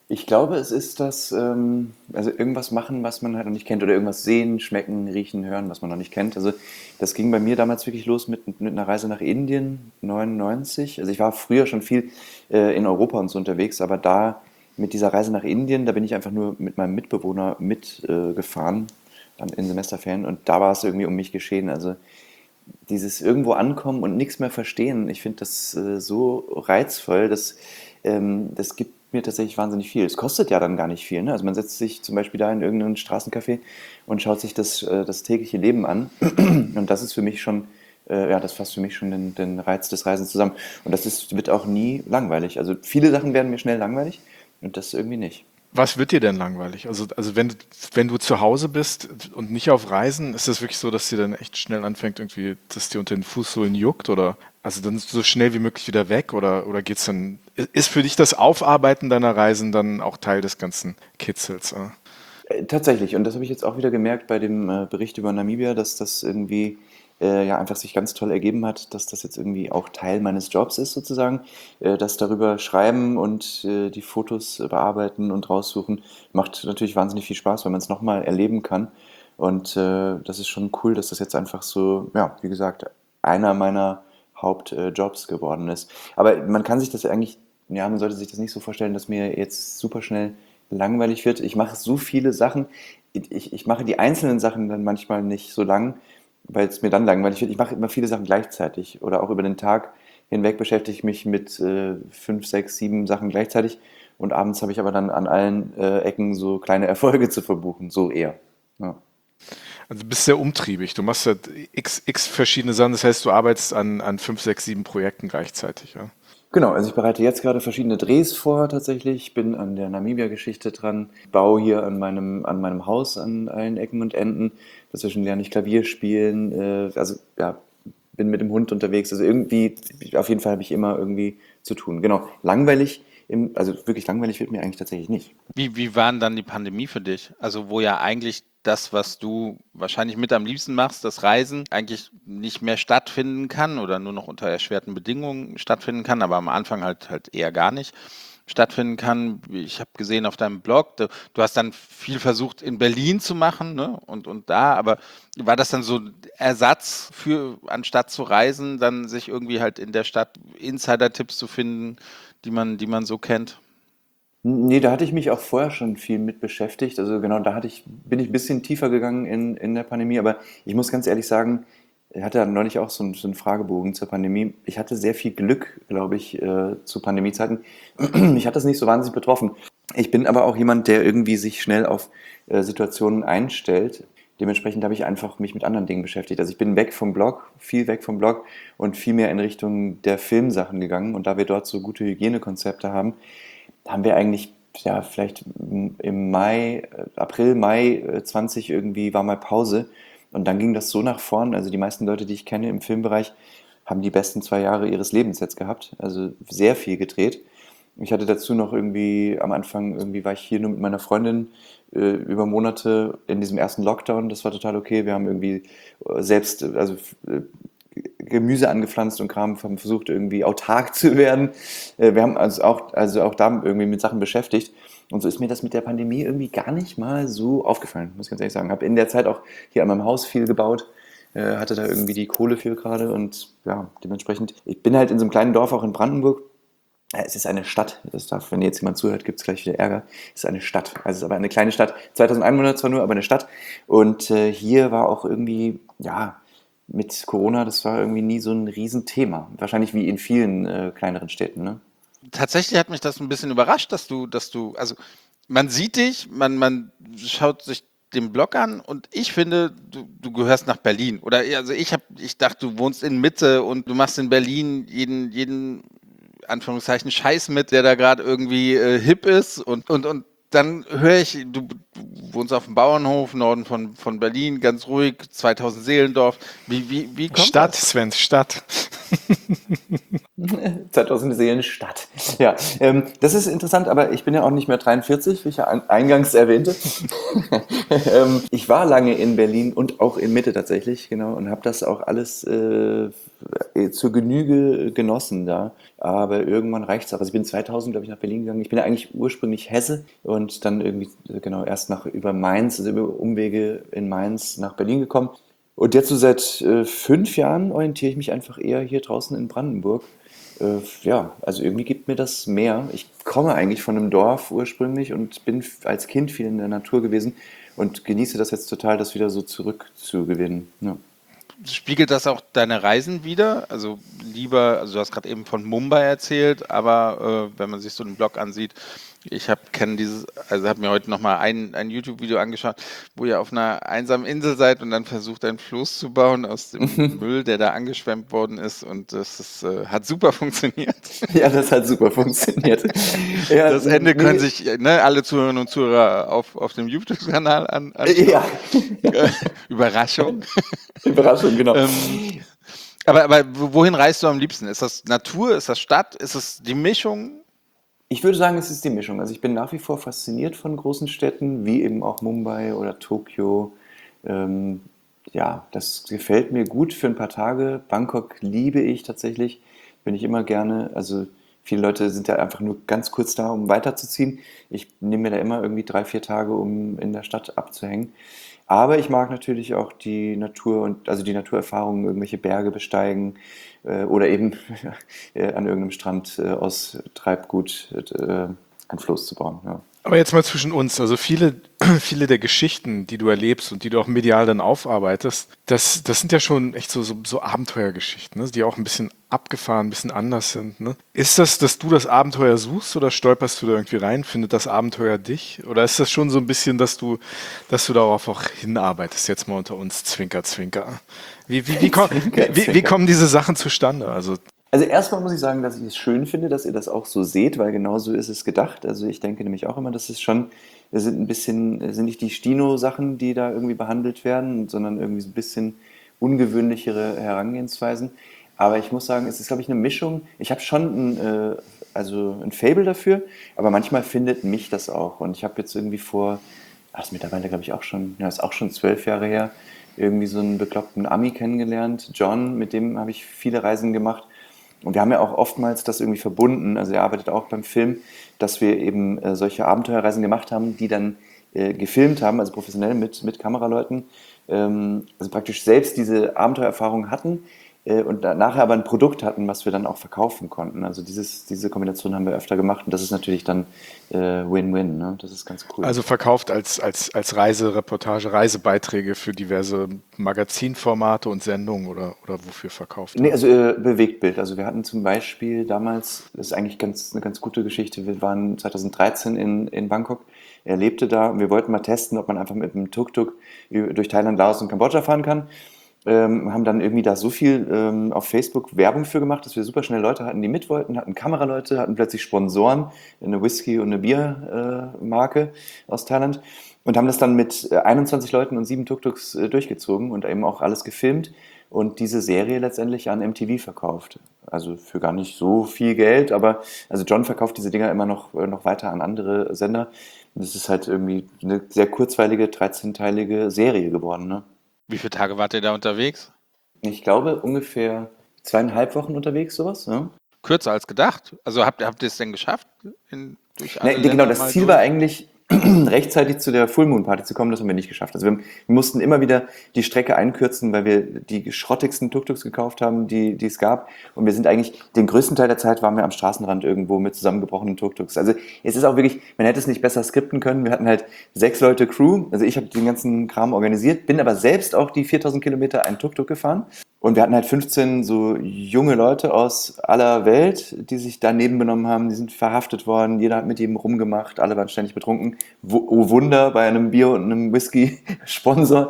Ich glaube, es ist das, ähm, also irgendwas machen, was man halt noch nicht kennt, oder irgendwas sehen, schmecken, riechen, hören, was man noch nicht kennt. Also das ging bei mir damals wirklich los mit, mit einer Reise nach Indien, neunundneunzig. Also ich war früher schon viel äh, in Europa und so unterwegs, aber da mit dieser Reise nach Indien, da bin ich einfach nur mit meinem Mitbewohner mitgefahren äh, gefahren, dann in Semesterferien, und da war es irgendwie um mich geschehen. Also dieses irgendwo ankommen und nichts mehr verstehen, ich finde das äh, so reizvoll, dass ähm, das gibt mir tatsächlich wahnsinnig viel. Es kostet ja dann gar nicht viel. Ne? Also man setzt sich zum Beispiel da in irgendeinen Straßencafé und schaut sich das, äh, das tägliche Leben an. Und das ist für mich schon, äh, ja, das fasst für mich schon den, den Reiz des Reisens zusammen. Und das ist, wird auch nie langweilig. Also viele Sachen werden mir schnell langweilig und das irgendwie nicht. Was wird dir denn langweilig? Also, also wenn, du- wenn du zu Hause bist und nicht auf Reisen, ist das wirklich so, dass dir dann echt schnell anfängt, irgendwie, dass dir unter den Fußsohlen juckt? Oder also dann so schnell wie möglich wieder weg? Oder, oder geht's dann, ist für dich das Aufarbeiten deiner Reisen dann auch Teil des ganzen Kitzels? äh? Äh, Tatsächlich, und das habe ich jetzt auch wieder gemerkt bei dem äh, Bericht über Namibia, dass das irgendwie äh, ja einfach sich ganz toll ergeben hat, dass das jetzt irgendwie auch Teil meines Jobs ist sozusagen. Äh, das darüber schreiben und äh, die Fotos äh, bearbeiten und raussuchen, macht natürlich wahnsinnig viel Spaß, wenn man es nochmal erleben kann. Und äh, das ist schon cool, dass das jetzt einfach so, ja, wie gesagt, einer meiner Hauptjobs geworden ist. Aber man kann sich das eigentlich, ja, man sollte sich das nicht so vorstellen, dass mir jetzt super schnell langweilig wird. Ich mache so viele Sachen. Ich, ich mache die einzelnen Sachen dann manchmal nicht so lang, weil es mir dann langweilig wird. Ich mache immer viele Sachen gleichzeitig oder auch über den Tag hinweg beschäftige ich mich mit äh, fünf, sechs, sieben Sachen gleichzeitig, und abends habe ich aber dann an allen äh, Ecken so kleine Erfolge zu verbuchen, so eher. Ja. Also du bist sehr umtriebig. Du machst ja x, x verschiedene Sachen. Das heißt, du arbeitest an, an fünf, sechs, sieben Projekten gleichzeitig. Ja. Genau, also ich bereite jetzt gerade verschiedene Drehs vor tatsächlich, bin an der Namibia-Geschichte dran, baue hier an meinem, an meinem Haus an allen Ecken und Enden. Dazwischen lerne ich Klavier spielen, äh, also ja, bin mit dem Hund unterwegs. Also irgendwie, auf jeden Fall habe ich immer irgendwie zu tun. Genau, langweilig, im, also wirklich langweilig wird mir eigentlich tatsächlich nicht. Wie, wie war denn dann die Pandemie für dich? Also wo ja eigentlich das, was du wahrscheinlich mit am liebsten machst, das Reisen, eigentlich nicht mehr stattfinden kann oder nur noch unter erschwerten Bedingungen stattfinden kann, aber am Anfang halt halt eher gar nicht stattfinden kann. Ich habe gesehen auf deinem Blog, du, du hast dann viel versucht in Berlin zu machen, ne? Und, und da, aber war das dann so Ersatz für, anstatt zu reisen, dann sich irgendwie halt in der Stadt Insider-Tipps zu finden, die man, die man so kennt? Nee, da hatte ich mich auch vorher schon viel mit beschäftigt. Also genau, da hatte ich, bin ich ein bisschen tiefer gegangen in, in der Pandemie. Aber ich muss ganz ehrlich sagen, ich hatte ja neulich auch so einen, so einen Fragebogen zur Pandemie. Ich hatte sehr viel Glück, glaube ich, äh, zu Pandemiezeiten. Mich hat das nicht so wahnsinnig betroffen. Ich bin aber auch jemand, der irgendwie sich schnell auf äh, Situationen einstellt. Dementsprechend habe ich einfach mich mit anderen Dingen beschäftigt. Also ich bin weg vom Blog, viel weg vom Blog und viel mehr in Richtung der Filmsachen gegangen. Und da wir dort so gute Hygienekonzepte haben, haben wir eigentlich, ja, vielleicht im Mai, äh, April, Mai äh, zwanzig irgendwie war mal Pause. Und dann ging das so nach vorn. Also die meisten Leute, die ich kenne im Filmbereich, haben die besten zwei Jahre ihres Lebens jetzt gehabt. Also sehr viel gedreht. Ich hatte dazu noch irgendwie, am Anfang irgendwie war ich hier nur mit meiner Freundin äh, über Monate in diesem ersten Lockdown. Das war total okay. Wir haben irgendwie äh, selbst, äh, also äh, Gemüse angepflanzt und Kram, haben versucht irgendwie autark zu werden. Äh, Wir haben uns auch, also auch da irgendwie mit Sachen beschäftigt. Und so ist mir das mit der Pandemie irgendwie gar nicht mal so aufgefallen, muss ich ganz ehrlich sagen. Habe in der Zeit auch hier an meinem Haus viel gebaut, äh, hatte da irgendwie die Kohle für gerade, und ja, dementsprechend, ich bin halt in so einem kleinen Dorf auch in Brandenburg. Ja, es ist eine Stadt, das darf, wenn jetzt jemand zuhört, gibt es gleich wieder Ärger. Es ist eine Stadt, also es ist aber eine kleine Stadt, zweitausend Einwohner zwar nur, aber eine Stadt. Und äh, hier war auch irgendwie, ja, mit Corona, das war irgendwie nie so ein Riesenthema. Wahrscheinlich wie in vielen äh, kleineren Städten, ne? Tatsächlich hat mich das ein bisschen überrascht, dass du, dass du, also man sieht dich, man, man schaut sich den Blog an und ich finde, du, du gehörst nach Berlin. Oder also ich habe, ich dachte, du wohnst in Mitte und du machst in Berlin jeden, jeden Anführungszeichen Scheiß mit, der da gerade irgendwie äh, hip ist und, und, und dann höre ich, du, du wohnst auf dem Bauernhof, Norden von, von Berlin, ganz ruhig, zweitausend Seelendorf. Wie, wie, wie kommt Stadt, das? Sven, Stadt. zweitausend Seelen Stadt. Ja, ähm, das ist interessant, aber ich bin ja auch nicht mehr dreiundvierzig, wie ich ja ein- eingangs erwähnte. ähm, ich war lange in Berlin und auch in Mitte tatsächlich, genau, und habe das auch alles äh, zur Genüge genossen da. Aber irgendwann reicht es auch. Also ich bin zweitausend, glaube ich, nach Berlin gegangen. Ich bin ja eigentlich ursprünglich Hesse und dann irgendwie, äh, genau, erst nach über Mainz, also über Umwege in Mainz nach Berlin gekommen. Und jetzt so seit äh, fünf Jahren orientiere ich mich einfach eher hier draußen in Brandenburg. Äh, ja, also irgendwie gibt mir das mehr. Ich komme eigentlich von einem Dorf ursprünglich und bin f- als Kind viel in der Natur gewesen und genieße das jetzt total, das wieder so zurückzugewinnen. Ja. Spiegelt das auch deine Reisen wider? Also lieber, also du hast gerade eben von Mumbai erzählt, aber äh, wenn man sich so einen Blog ansieht, ich habe kenne dieses, also habe mir heute nochmal ein, ein YouTube-Video angeschaut, wo ihr auf einer einsamen Insel seid und dann versucht, einen Floß zu bauen aus dem Müll, der da angeschwemmt worden ist, und das ist, äh, hat super funktioniert. Ja, das hat super funktioniert. Ja, Das Ende können nee, sich, ne, alle Zuhörerinnen und Zuhörer auf, auf dem YouTube-Kanal an, anschauen. ja, Überraschung. Überraschung, genau. Ähm, aber, aber wohin reist du am liebsten? Ist das Natur? Ist das Stadt? Ist es die Mischung? Ich würde sagen, es ist die Mischung. Also ich bin nach wie vor fasziniert von großen Städten, wie eben auch Mumbai oder Tokio. Ähm, ja, das gefällt mir gut für ein paar Tage. Bangkok liebe ich tatsächlich, bin ich immer gerne. Also viele Leute sind ja einfach nur ganz kurz da, um weiterzuziehen. Ich nehme mir da immer irgendwie drei, vier Tage, um in der Stadt abzuhängen. Aber ich mag natürlich auch die Natur und also die Naturerfahrungen, irgendwelche Berge besteigen äh, oder eben äh, an irgendeinem Strand äh, aus Treibgut äh, ein Floß zu bauen. Ja. Aber jetzt mal zwischen uns, also viele, viele der Geschichten, die du erlebst und die du auch medial dann aufarbeitest, das, das sind ja schon echt so, so, so Abenteuergeschichten, ne? Die auch ein bisschen abgefahren, ein bisschen anders sind. Ne? Ist das, dass du das Abenteuer suchst oder stolperst du da irgendwie rein? Findet das Abenteuer dich? Oder ist das schon so ein bisschen, dass du, dass du darauf auch hinarbeitest, jetzt mal unter uns, Zwinker, Zwinker? Wie, wie, wie, komm, wie, wie, wie kommen diese Sachen zustande? Also Also erstmal muss ich sagen, dass ich es schön finde, dass ihr das auch so seht, weil genau so ist es gedacht. Also ich denke nämlich auch immer, dass es schon, es sind ein bisschen, es sind nicht die Stino-Sachen, die da irgendwie behandelt werden, sondern irgendwie so ein bisschen ungewöhnlichere Herangehensweisen. Aber ich muss sagen, es ist, glaube ich, eine Mischung. Ich habe schon ein, äh, also ein Faible dafür, aber manchmal findet mich das auch. Und ich habe jetzt irgendwie vor, ach, das ist mittlerweile, glaube ich, auch schon, ja, ist auch schon zwölf Jahre her, irgendwie so einen bekloppten Ami kennengelernt, John, mit dem habe ich viele Reisen gemacht. Und wir haben ja auch oftmals das irgendwie verbunden, also er arbeitet auch beim Film, dass wir eben äh, solche Abenteuerreisen gemacht haben, die dann äh, gefilmt haben, also professionell mit, mit Kameraleuten, ähm, also praktisch selbst diese Abenteuererfahrung hatten äh, und da, nachher aber ein Produkt hatten, was wir dann auch verkaufen konnten. Also dieses, diese Kombination haben wir öfter gemacht und das ist natürlich dann äh, Win-Win, ne? Das ist ganz cool. Also verkauft als, als, als Reisereportage, Reisebeiträge für diverse Magazinformate und Sendungen oder, oder wofür verkauft Nee, ihr? also äh, Bewegtbild. Also wir hatten zum Beispiel damals, das ist eigentlich ganz, eine ganz gute Geschichte, wir waren zweitausenddreizehn in, in Bangkok, er lebte da und wir wollten mal testen, ob man einfach mit einem Tuk-Tuk ü- durch Thailand, Laos und Kambodscha fahren kann. Ähm, haben dann irgendwie da so viel ähm, auf Facebook Werbung für gemacht, dass wir super schnell Leute hatten, die mit wollten, hatten Kameraleute, hatten plötzlich Sponsoren, eine Whisky- und eine Biermarke äh, Marke aus Thailand und haben das dann mit äh, einundzwanzig Leuten und sieben Tuk-Tuks äh, durchgezogen und eben auch alles gefilmt und diese Serie letztendlich an M T V verkauft. Also für gar nicht so viel Geld, aber also John verkauft diese Dinger immer noch, äh, noch weiter an andere Sender. Und es ist halt irgendwie eine sehr kurzweilige, dreizehnteilige Serie geworden. Ne? Wie viele Tage wart ihr da unterwegs? Ich glaube ungefähr zweieinhalb Wochen unterwegs, sowas. Ja? Kürzer als gedacht. Also habt, habt ihr es denn geschafft, in, durch alle Ne, genau, Länder das mal Ziel war durch? eigentlich, rechtzeitig zu der Full Moon Party zu kommen, das haben wir nicht geschafft. Also wir, wir mussten immer wieder die Strecke einkürzen, weil wir die schrottigsten Tuk-Tuks gekauft haben, die, die es gab. Und wir sind eigentlich, den größten Teil der Zeit waren wir am Straßenrand irgendwo mit zusammengebrochenen Tuk-Tuks. Also es ist auch wirklich, man hätte es nicht besser skripten können. Wir hatten halt sechs Leute Crew, also ich habe den ganzen Kram organisiert, bin aber selbst auch die viertausend Kilometer ein Tuk-Tuk gefahren. Und wir hatten halt fünfzehn so junge Leute aus aller Welt, die sich daneben benommen haben. Die sind verhaftet worden. Jeder hat mit jedem rumgemacht. Alle waren ständig betrunken. Wo, oh Wunder, bei einem Bier und einem Whisky-Sponsor.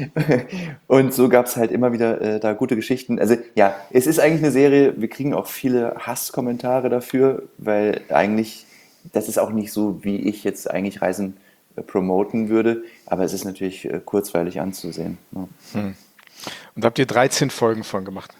Und so gab es halt immer wieder äh, da gute Geschichten. Also ja, es ist eigentlich eine Serie. Wir kriegen auch viele Hasskommentare dafür, weil eigentlich, das ist auch nicht so, wie ich jetzt eigentlich Reisen äh, promoten würde. Aber es ist natürlich äh, kurzweilig anzusehen. Ja. Hm. Und da habt ihr dreizehn Folgen von gemacht.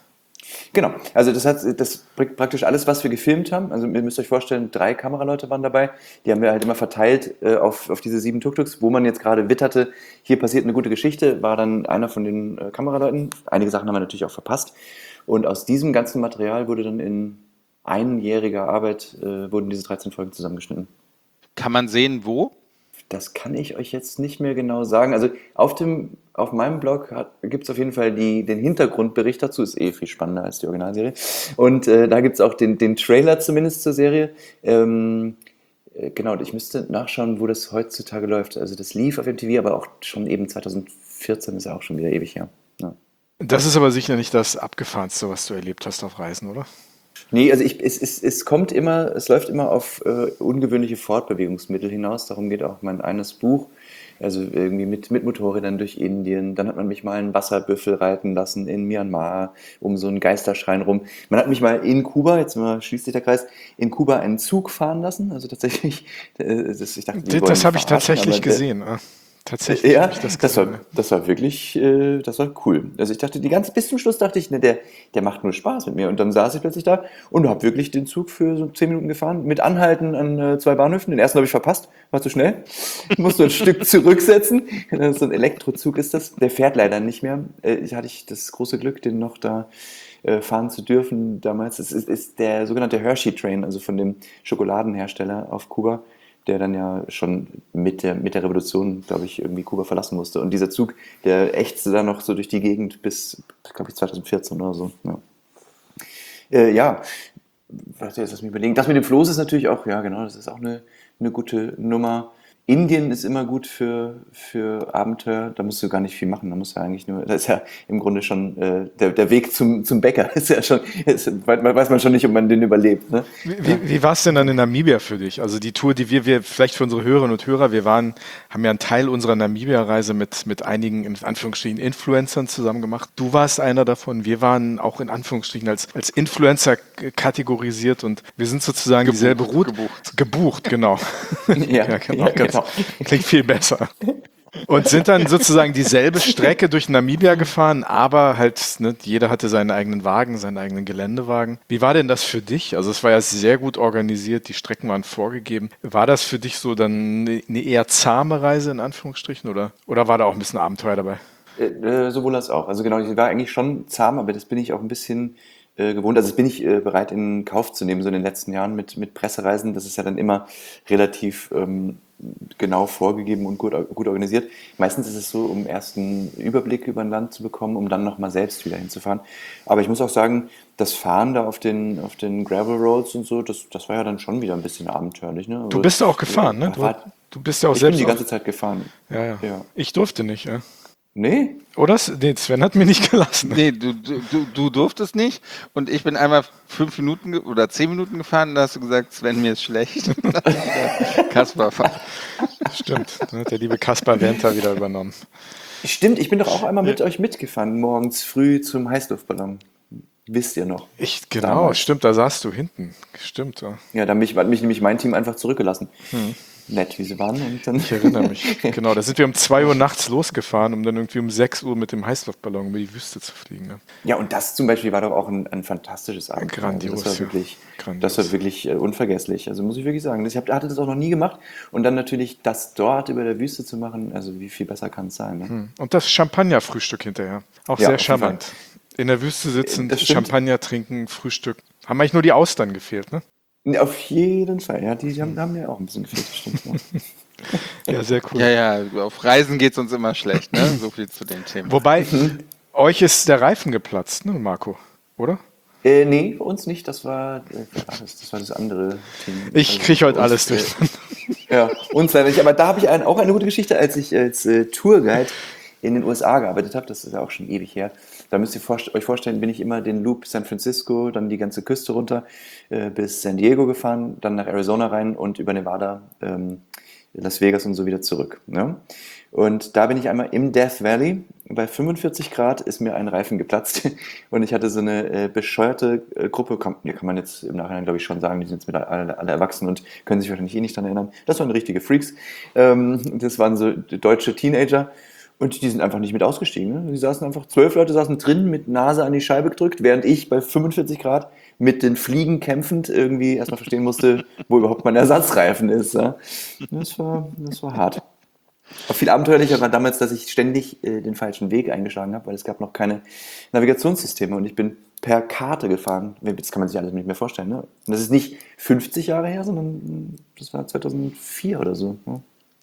Genau, also das hat das bringt praktisch alles, was wir gefilmt haben. Also ihr müsst euch vorstellen, drei Kameraleute waren dabei. Die haben wir halt immer verteilt äh, auf, auf diese sieben Tuk-Tuks, wo man jetzt gerade witterte, hier passiert eine gute Geschichte, war dann einer von den äh, Kameraleuten. Einige Sachen haben wir natürlich auch verpasst. Und aus diesem ganzen Material wurde dann in einjähriger Arbeit äh, wurden diese dreizehn Folgen zusammengeschnitten. Kann man sehen, wo? Das kann ich euch jetzt nicht mehr genau sagen. Also auf dem, auf meinem Blog gibt es auf jeden Fall die, den Hintergrundbericht dazu, ist eh viel spannender als die Originalserie. Und äh, da gibt es auch den, den Trailer zumindest zur Serie. Ähm, äh, genau, ich müsste nachschauen, wo das heutzutage läuft. Also das lief auf M T V, aber auch schon eben zwanzig vierzehn, ist ja auch schon wieder ewig her. Ja. Das ist aber sicher nicht das Abgefahrenste, was du erlebt hast auf Reisen, oder? Nee, also ich, es, es, es kommt immer, es läuft immer auf äh, ungewöhnliche Fortbewegungsmittel hinaus. Darum geht auch mein eines Buch. Also irgendwie mit, mit Motorrädern durch Indien. Dann hat man mich mal einen Wasserbüffel reiten lassen in Myanmar um so einen Geisterschrein rum. Man hat mich mal in Kuba, jetzt mal schließt sich der Kreis, in Kuba einen Zug fahren lassen. Also tatsächlich, äh, das, ich dachte, die Das, wollen das habe ich verarschen, tatsächlich aber der- gesehen. ah. Tatsächlich Ja, habe ich das das gesehen. war, das war wirklich, äh, das war cool. Also ich dachte, die ganze, bis zum Schluss dachte ich, ne, der, der macht nur Spaß mit mir. Und dann saß ich plötzlich da und habe wirklich den Zug für so zehn Minuten gefahren, mit Anhalten an äh, zwei Bahnhöfen. Den ersten habe ich verpasst, war zu schnell. Ich musste ein Stück zurücksetzen. So ein Elektrozug ist das. Der fährt leider nicht mehr. Äh, ich hatte ich das große Glück, den noch da äh, fahren zu dürfen damals. Es ist, ist der sogenannte Hershey Train, also von dem Schokoladenhersteller auf Kuba, der dann ja schon mit der, mit der Revolution, glaube ich, irgendwie Kuba verlassen musste. Und dieser Zug, der ächzte dann noch so durch die Gegend bis, glaube ich, zwanzig vierzehn oder so. Ja, äh, ja. Warte, jetzt lass mich überlegen. Das mit dem Floß ist natürlich auch, ja genau, das ist auch eine, eine gute Nummer. Indien ist immer gut für, für Abenteuer, da musst du gar nicht viel machen, da musst du eigentlich nur, das ist ja im Grunde schon äh, der, der Weg zum, zum Bäcker, ist ja schon, ist, weiß man schon nicht, ob man den überlebt. Ne? Wie, wie, wie war es denn dann in Namibia für dich? Also die Tour, die wir, wir vielleicht für unsere Hörerinnen und Hörer, wir waren, haben ja einen Teil unserer Namibia-Reise mit, mit einigen, in Anführungsstrichen, Influencern zusammen gemacht. Du warst einer davon, wir waren auch in Anführungsstrichen als, als Influencer k- kategorisiert und wir sind sozusagen Gebucht, dieselbe Route. gebucht. Gebucht, genau. Ja, Ja, genau, ja, ganz- genau. Klingt viel besser. Und sind dann sozusagen dieselbe Strecke durch Namibia gefahren, aber halt, ne, jeder hatte seinen eigenen Wagen, seinen eigenen Geländewagen. Wie war denn das für dich? Also es war ja sehr gut organisiert, die Strecken waren vorgegeben. War das für dich so dann eine eine eher zahme Reise in Anführungsstrichen oder, oder war da auch ein bisschen Abenteuer dabei? Äh, äh, sowohl als auch. Also genau, ich war eigentlich schon zahm, aber das bin ich auch ein bisschen äh, gewohnt. Also das bin ich äh, bereit in Kauf zu nehmen, so in den letzten Jahren mit, mit Pressereisen. Das ist ja dann immer relativ ähm, genau vorgegeben und gut, gut organisiert. Meistens ist es so, um erst einen Überblick über ein Land zu bekommen, um dann nochmal selbst wieder hinzufahren. Aber ich muss auch sagen, das Fahren da auf den, auf den Gravel Roads und so, das, das war ja dann schon wieder ein bisschen abenteuerlich. Ne? Du bist ja auch gefahren, ne? Da Du, war- du bist ja auch Ich bin selbst. die Auch, ganze Zeit gefahren. ja, ja, Ja. Ich durfte nicht, ja. Nee? Oder? Nee, Sven hat mir nicht gelassen. Nee, du, du, du- du durftest nicht und ich bin einmal fünf Minuten ge- oder zehn Minuten gefahren und da hast du gesagt, Sven, mir ist schlecht. Kaspar fahren. Stimmt, dann hat der liebe Kaspar Wenter wieder übernommen. Stimmt, ich bin doch auch einmal mit euch mitgefahren, morgens früh zum Heißluftballon. Wisst ihr noch? Ich, genau, Damals. stimmt, da saßt du hinten. Stimmt, ja. Ja, da hat mich, hat mich nämlich mein Team einfach zurückgelassen. Nett, wie sie waren. Und dann Ich erinnere mich. Genau, da sind wir um zwei Uhr nachts losgefahren, um dann irgendwie um sechs Uhr mit dem Heißluftballon über die Wüste zu fliegen. Ne? Ja, und das zum Beispiel war doch auch ein, ein fantastisches Abenteuer. Grandios, Das war ja. wirklich, Grandios. das war wirklich äh, unvergesslich. Also muss ich wirklich sagen. Ich hab, hatte das auch noch nie gemacht. Und dann natürlich das dort über der Wüste zu machen, also wie viel besser kann es sein. Ne? Und das Champagnerfrühstück hinterher. Auch Ja, sehr auf jeden charmant. In der Wüste sitzen, Das stimmt. Champagner trinken, Frühstück. Haben eigentlich nur die Austern gefehlt, ne? Nee, auf jeden Fall. Ja, die haben, haben mir auch ein bisschen gefehlt, das stimmt. Ja. Ja, sehr cool. Ja, ja, auf Reisen geht es uns immer schlecht, ne? So viel zu dem Thema. Wobei, euch ist der Reifen geplatzt, ne, Marco? Oder? Äh, nee, bei uns nicht. Das war, äh, was war das? Das war das andere Team. Ich Also kriege heute bei uns, alles durch. Äh, ja, uns leider nicht. Aber da habe ich ein, auch eine gute Geschichte, als ich als äh, Tourguide in den U S A gearbeitet habe. Das ist ja auch schon ewig her. Da müsst ihr vorst- euch vorstellen, bin ich immer den Loop San Francisco, dann die ganze Küste runter äh, bis San Diego gefahren, dann nach Arizona rein und über Nevada, ähm, Las Vegas und so wieder zurück. Ne? Und da bin ich einmal im Death Valley. Bei fünfundvierzig Grad ist mir ein Reifen geplatzt und ich hatte so eine äh, bescheuerte äh, Gruppe, kann, ja, kann man jetzt im Nachhinein glaube ich schon sagen, die sind jetzt mit alle, alle erwachsen und können sich wahrscheinlich eh nicht daran erinnern. Das waren richtige Freaks. Ähm, das waren so deutsche Teenager Und die sind einfach nicht mit ausgestiegen. Ne? Die saßen einfach, zwölf Leute saßen drin mit Nase an die Scheibe gedrückt, während ich bei fünfundvierzig Grad mit den Fliegen kämpfend irgendwie erstmal verstehen musste, wo überhaupt mein Ersatzreifen ist. Ja? Das war, das war hart. Aber viel abenteuerlicher war damals, dass ich ständig äh, den falschen Weg eingeschlagen habe, weil es gab noch keine Navigationssysteme und ich bin per Karte gefahren. Das kann man sich alles nicht mehr vorstellen. Ne? Und das ist nicht fünfzig Jahre her, sondern das war zweitausendvier oder so. Ne?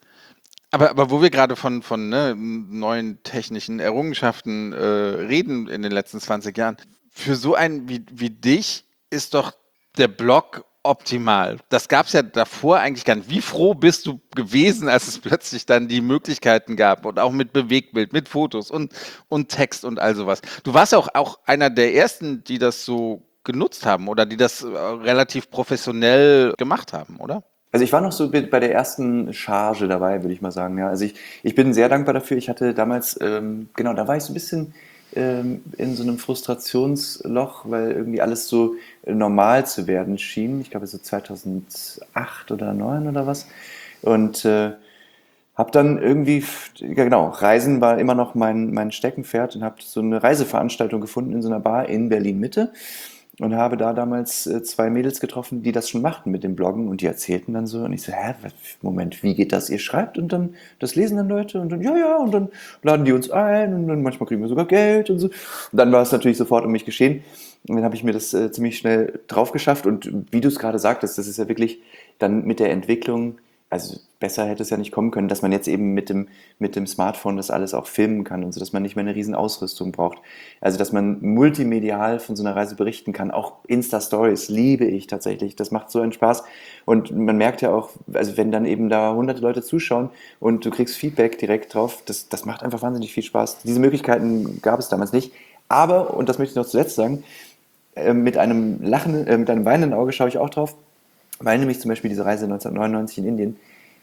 Aber, aber wo wir gerade von, von ne, neuen technischen Errungenschaften äh, reden in den letzten zwanzig Jahren, für so einen wie, wie dich ist doch der Blog optimal. Das gab es ja davor eigentlich gar nicht. Wie froh bist du gewesen, als es plötzlich dann die Möglichkeiten gab und auch mit Bewegtbild, mit Fotos und, und Text und all sowas. Du warst auch, auch einer der Ersten, die das so genutzt haben oder die das äh, relativ professionell gemacht haben, oder? Also ich war noch so bei der ersten Charge dabei, würde ich mal sagen. Ja, also ich, ich bin sehr dankbar dafür. Ich hatte damals, ähm, genau, da war ich so ein bisschen ähm, in so einem Frustrationsloch, weil irgendwie alles so normal zu werden schien. Ich glaube so zweitausendacht oder neun oder was. Und äh, habe dann irgendwie, ja genau, Reisen war immer noch mein, mein Steckenpferd und habe so eine Reiseveranstaltung gefunden in so einer Bar in Berlin-Mitte. Und habe da damals äh, zwei Mädels getroffen, die das schon machten mit dem Bloggen und die erzählten dann so und ich so, hä, Moment, wie geht das? Ihr schreibt und dann, das lesen dann Leute und dann, ja, ja, und dann laden die uns ein und dann manchmal kriegen wir sogar Geld und so. Und dann war es natürlich sofort um mich geschehen und dann habe ich mir das äh, ziemlich schnell drauf geschafft und wie du es gerade sagtest, das ist ja wirklich dann mit der Entwicklung, also besser hätte es ja nicht kommen können, dass man jetzt eben mit dem, mit dem Smartphone das alles auch filmen kann und so, dass man nicht mehr eine riesen Ausrüstung braucht. Also, dass man multimedial von so einer Reise berichten kann. Auch Insta-Stories liebe ich tatsächlich. Das macht so einen Spaß. Und man merkt ja auch, also wenn dann eben da hunderte Leute zuschauen und du kriegst Feedback direkt drauf, das, das macht einfach wahnsinnig viel Spaß. Diese Möglichkeiten gab es damals nicht. Aber, und das möchte ich noch zuletzt sagen, äh, mit einem lachenden, äh, mit einem weinenden Auge schaue ich auch drauf, weil nämlich zum Beispiel diese Reise neunzehnhundertneunundneunzig in Indien,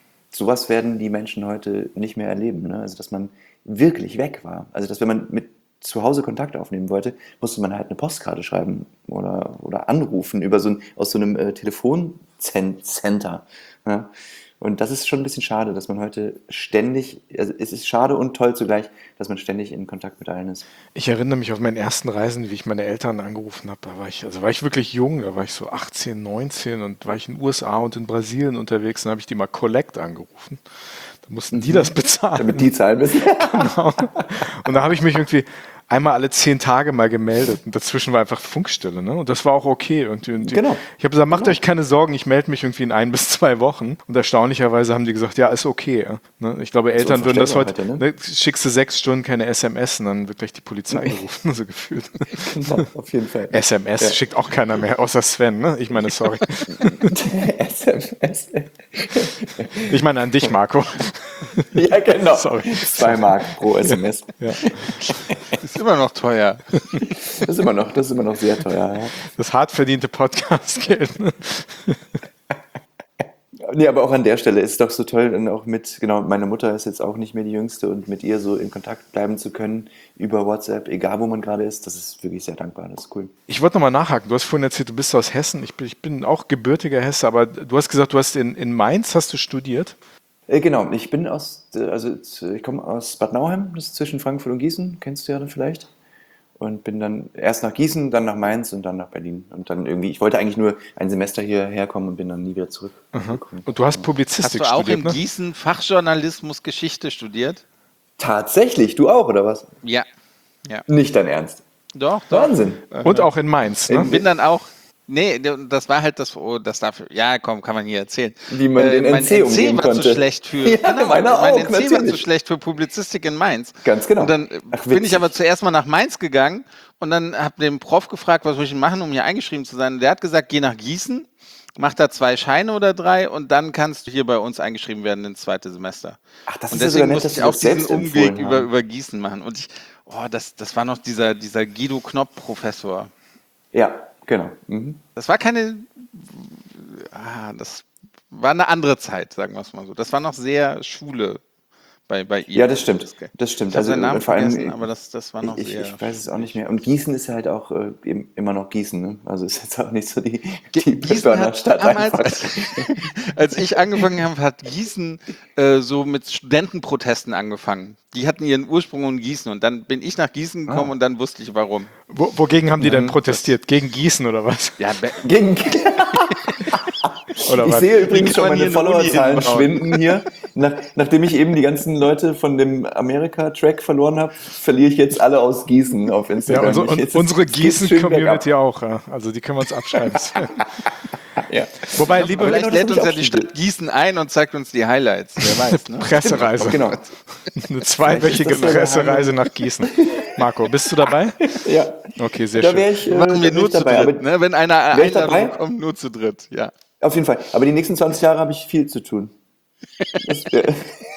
sowas werden die Menschen heute nicht mehr erleben. Ne? Also, dass man wirklich weg war. Also, dass wenn man mit zu Hause Kontakt aufnehmen wollte, musste man halt eine Postkarte schreiben oder, oder anrufen über so ein, aus so einem äh, Telefoncenter. Ja? Und das ist schon ein bisschen schade, dass man heute ständig, also es ist schade und toll zugleich, dass man ständig in Kontakt mit allen ist. Ich erinnere mich auf meinen ersten Reisen, wie ich meine Eltern angerufen habe. Da war ich, also war ich wirklich jung, da war ich so achtzehn, neunzehn und war ich in den U S A und in Brasilien unterwegs und habe ich die mal Collect angerufen. Da mussten die das bezahlen. Damit die zahlen müssen. Genau. Und da habe ich mich irgendwie einmal alle zehn Tage mal gemeldet und dazwischen war einfach Funkstille, ne? Und das war auch okay irgendwie. Und die, Genau. Ich habe gesagt, macht Genau. euch keine Sorgen, ich melde mich irgendwie in ein bis zwei Wochen. Und erstaunlicherweise haben die gesagt, ja, ist okay. Ja? Ne? Ich glaube, Eltern würden das heute, heute, ne? ne? Schickst du sechs Stunden keine S M S und dann wird gleich die Polizei gerufen, so gefühlt. Genau, auf jeden Fall. S M S Ja. schickt auch keiner mehr, außer Sven, ne? Ich meine, sorry. S M S. Ich meine an dich, Marco. Ja, genau. Sorry. Zwei Mark pro S M S. Ja. Ist immer noch teuer. Das ist immer noch, das ist immer noch sehr teuer. Ja. Das hart verdiente Podcast-Geld. Ne? Nee, aber auch an der Stelle ist es doch so toll, dann auch mit, genau, meine Mutter ist jetzt auch nicht mehr die Jüngste und mit ihr so in Kontakt bleiben zu können über WhatsApp, egal wo man gerade ist, das ist wirklich sehr dankbar, das ist cool. Ich wollte nochmal nachhaken. Du hast vorhin erzählt, du bist aus Hessen. Ich bin, ich bin auch gebürtiger Hesse, aber du hast gesagt, du hast in, in Mainz hast du studiert. Äh, genau, ich bin aus, äh, also ich komme aus Bad Nauheim, das ist zwischen Frankfurt und Gießen, kennst du ja dann vielleicht. Und bin dann erst nach Gießen, dann nach Mainz und dann nach Berlin. Und dann irgendwie, ich wollte eigentlich nur ein Semester hierher kommen und bin dann nie wieder zurückgekommen. Und du hast Hast Publizistik du auch studiert, in ne? Gießen Fachjournalismus Geschichte studiert? Tatsächlich, du auch, oder was? Ja. Ja. Nicht dein Ernst. Doch, doch. Wahnsinn. Und auch in Mainz, ne? In- Bin dann auch. Nee, das war halt das, oh, das darf, ja, komm, kann man hier erzählen. Wie man den mein N C umgehen war konnte. zu schlecht für, Ja, meiner mein auch, N C war zu natürlich. schlecht für Publizistik in Mainz. Ganz genau. Und dann Ach, bin witzig. ich aber zuerst mal nach Mainz gegangen und dann habe den Prof gefragt, was muss ich machen, um hier eingeschrieben zu sein. Und der hat gesagt, geh nach Gießen, mach da zwei Scheine oder drei und dann kannst du hier bei uns eingeschrieben werden ins zweite Semester. Ach, das Und ist ja sogar deswegen nett, musste dass ich du auch das diesen selbst Umweg empfohlen über, haben. über Gießen machen. Und ich, oh, das, das war noch dieser, dieser Guido Knopp-Professor. Ja, genau. Mhm. Das war keine, ah, das war eine andere Zeit, sagen wir es mal so. Das war noch sehr Schule bei, bei ihr. Ja, das stimmt. Das stimmt. Ich habe Also seinen Namen vor allem, vergessen, aber das, das war noch ich, sehr... ich weiß es auch nicht mehr. Und Gießen ist halt auch äh, im- immer noch Gießen. Ne? Also ist jetzt auch nicht so die, Ge- die Gießen hat Stadt damals, einfach. als, als ich angefangen habe, hat Gießen äh, so mit Studentenprotesten angefangen. Die hatten ihren Ursprung in Gießen und dann bin ich nach Gießen gekommen Ah. und dann wusste ich warum. Wo, wogegen haben die denn Mhm. protestiert? Gegen Gießen oder was? Ja, be- Gegen, Oder ich was? sehe übrigens schon kann man meine hier eine Uni Followerzahlen hinbauen? schwinden hier. Nach, nachdem ich eben die ganzen Leute von dem Amerika-Track verloren habe, verliere ich jetzt alle aus Gießen auf Ja, Instagram. unsere, Ich- und, jetzt- unsere jetzt geht's schön Gießen-Community bergab. auch. Ja. Also die können wir uns abschreiben. Ja. Wobei, liebe Aber Vielleicht genau, das lädt hab uns ich ja auch die schon Stadt Gießen ein und zeigt uns die Highlights. Wer weiß, ne? Pressereise. Genau. Eine zweiwöchige Vielleicht ist das ja der Pressereise nach Gießen. Marco, bist du dabei? Ja. Okay, sehr Da schön. wäre ich, äh, Machen da wir wär nur ich zu dabei. dritt, Aber ne? Wenn einer Wär ich Einladung dabei? bekommt, nur zu dritt, ja. auf jeden Fall. Aber die nächsten zwanzig Jahre habe ich viel zu tun. Das, äh,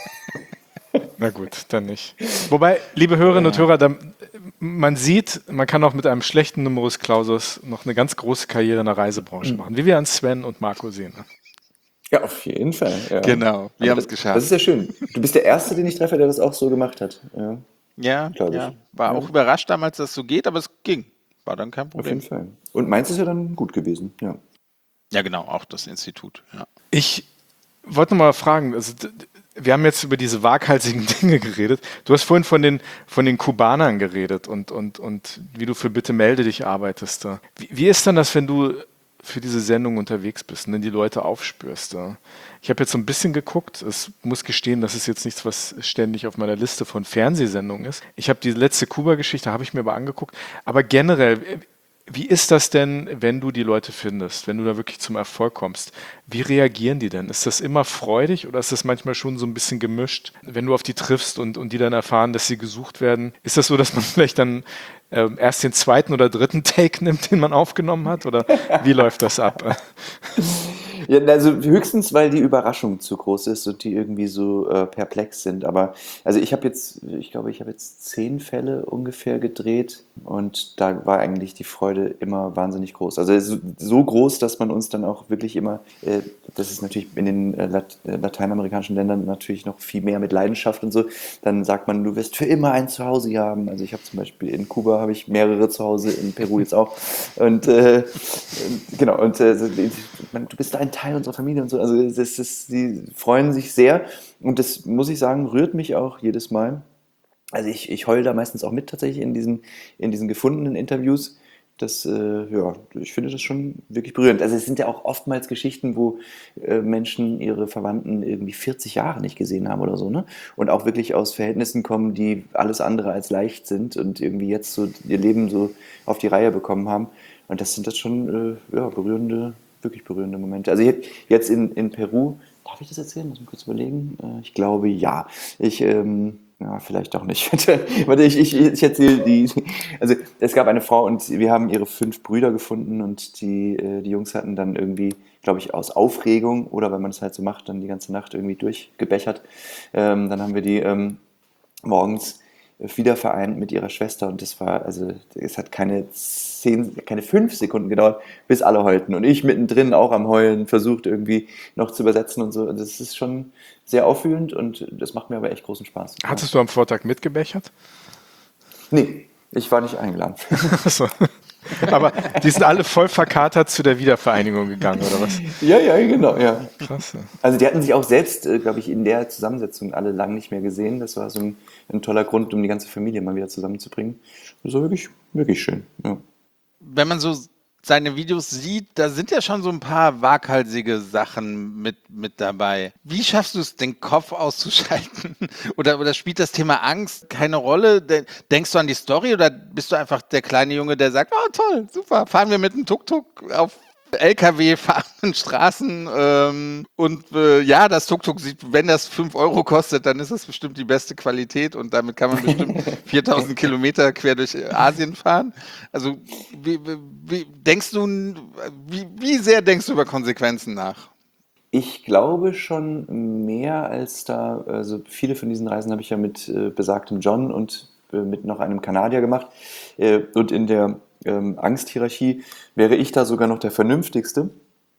Na gut, dann nicht. Wobei, liebe Hörerinnen und Hörer, da, man sieht, man kann auch mit einem schlechten Numerus Clausus noch eine ganz große Karriere in der Reisebranche machen, wie wir an Sven und Marco sehen. Ne? ja, auf jeden Fall. Ja. Genau, wir Aber haben es das- geschafft. Das ist ja schön. Du bist der Erste, den ich treffe, der das auch so gemacht hat. Ja, Ja, glaub ich. ja. War Ja. auch überrascht damals, dass es so geht, aber es ging. War dann kein auf Problem. jeden Fall. Und meins ist ja dann gut gewesen. Ja. Ja, genau, auch das Institut. Ja. Ich wollte noch mal fragen, also, d- d- wir haben jetzt über diese waghalsigen Dinge geredet. Du hast vorhin von den, von den Kubanern geredet und, und, und wie du für Bitte melde dich arbeitest. Da. Wie, wie ist dann das, wenn du für diese Sendung unterwegs bist und dann die Leute aufspürst? Da? Ich habe jetzt so ein bisschen geguckt. Es muss gestehen, das ist jetzt nichts, was ständig auf meiner Liste von Fernsehsendungen ist. Ich habe die letzte Kuba-Geschichte, habe ich mir aber angeguckt. Aber generell, wie ist das denn, wenn du die Leute findest, wenn du da wirklich zum Erfolg kommst? Wie reagieren die denn? Ist das immer freudig oder ist das manchmal schon so ein bisschen gemischt? Wenn du auf die triffst und, und die dann erfahren, dass sie gesucht werden, ist das so, dass man vielleicht dann ähm, erst den zweiten oder dritten Take nimmt, den man aufgenommen hat? Oder wie läuft das ab? Ja, also höchstens, weil die Überraschung zu groß ist und die irgendwie so äh, perplex sind. Aber also ich habe jetzt, ich glaube, ich habe jetzt zehn Fälle ungefähr gedreht und da war eigentlich die Freude immer wahnsinnig groß. Also so, so groß, dass man uns dann auch wirklich immer, äh, das ist natürlich in den äh, Lat äh, lateinamerikanischen Ländern natürlich noch viel mehr mit Leidenschaft und so, dann sagt man, du wirst für immer ein Zuhause hier haben. Also ich habe zum Beispiel in Kuba habe ich mehrere Zuhause, in Peru jetzt auch. Und äh, genau, und äh, man, du bist ein Teil unserer Familie und so. Also das ist, die freuen sich sehr und das muss ich sagen, rührt mich auch jedes Mal. Also ich, ich heule da meistens auch mit tatsächlich in diesen, in diesen gefundenen Interviews. Das, äh, ja, ich finde das schon wirklich berührend. Also es sind ja auch oftmals Geschichten, wo äh, Menschen ihre Verwandten irgendwie vierzig Jahre nicht gesehen haben oder so, ne? Und auch wirklich aus Verhältnissen kommen, die alles andere als leicht sind und irgendwie jetzt so ihr Leben so auf die Reihe bekommen haben. Und das sind das schon äh, ja, berührende, wirklich berührende Momente. Also jetzt- jetzt in, in Peru, darf ich das erzählen? Muss ich kurz überlegen. Äh, ich glaube ja. Ich, ähm, ja, vielleicht auch nicht. Warte, ich, ich, ich erzähle die. Also es gab eine Frau und wir haben ihre fünf Brüder gefunden und die, äh, die Jungs hatten dann irgendwie, glaube ich, aus Aufregung oder weil man es halt so macht, dann die ganze Nacht irgendwie durchgebechert. Ähm, dann haben wir die ähm, morgens wieder vereint mit ihrer Schwester und das war, also es hat keine zehn, keine fünf Sekunden gedauert, bis alle heulten und ich mittendrin auch am Heulen versucht irgendwie noch zu übersetzen und so. Das ist schon sehr aufwühlend und das macht mir aber echt großen Spaß. Hattest du am Vortag mitgebechert? Nee, ich war nicht eingeladen. Achso. Aber die sind alle voll verkatert zu der Wiedervereinigung gegangen, oder was? Ja, ja, genau, ja. Krass. Ja. Also die hatten sich auch selbst, äh, glaube ich, in der Zusammensetzung alle lang nicht mehr gesehen. Das war so ein, ein toller Grund, um die ganze Familie mal wieder zusammenzubringen. Das war wirklich, wirklich schön. Ja. Wenn man so seine Videos sieht, da sind ja schon so ein paar waghalsige Sachen mit, mit dabei. Wie schaffst du es, den Kopf auszuschalten? Oder, oder spielt das Thema Angst keine Rolle? De- Denkst du an die Story oder bist du einfach der kleine Junge, der sagt, oh toll, super, fahren wir mit dem Tuk-Tuk auf L K W fahrenden Straßen ähm, und äh, ja, das Tuk-Tuk sieht, wenn das fünf Euro kostet, dann ist das bestimmt die beste Qualität und damit kann man bestimmt viertausend Kilometer quer durch Asien fahren. Also wie, wie, wie denkst du, wie, wie sehr denkst du über Konsequenzen nach? Ich glaube schon mehr als da, also viele von diesen Reisen habe ich ja mit äh, besagtem John und äh, mit noch einem Kanadier gemacht. Äh, und in der ähm, Angsthierarchie wäre ich da sogar noch der Vernünftigste.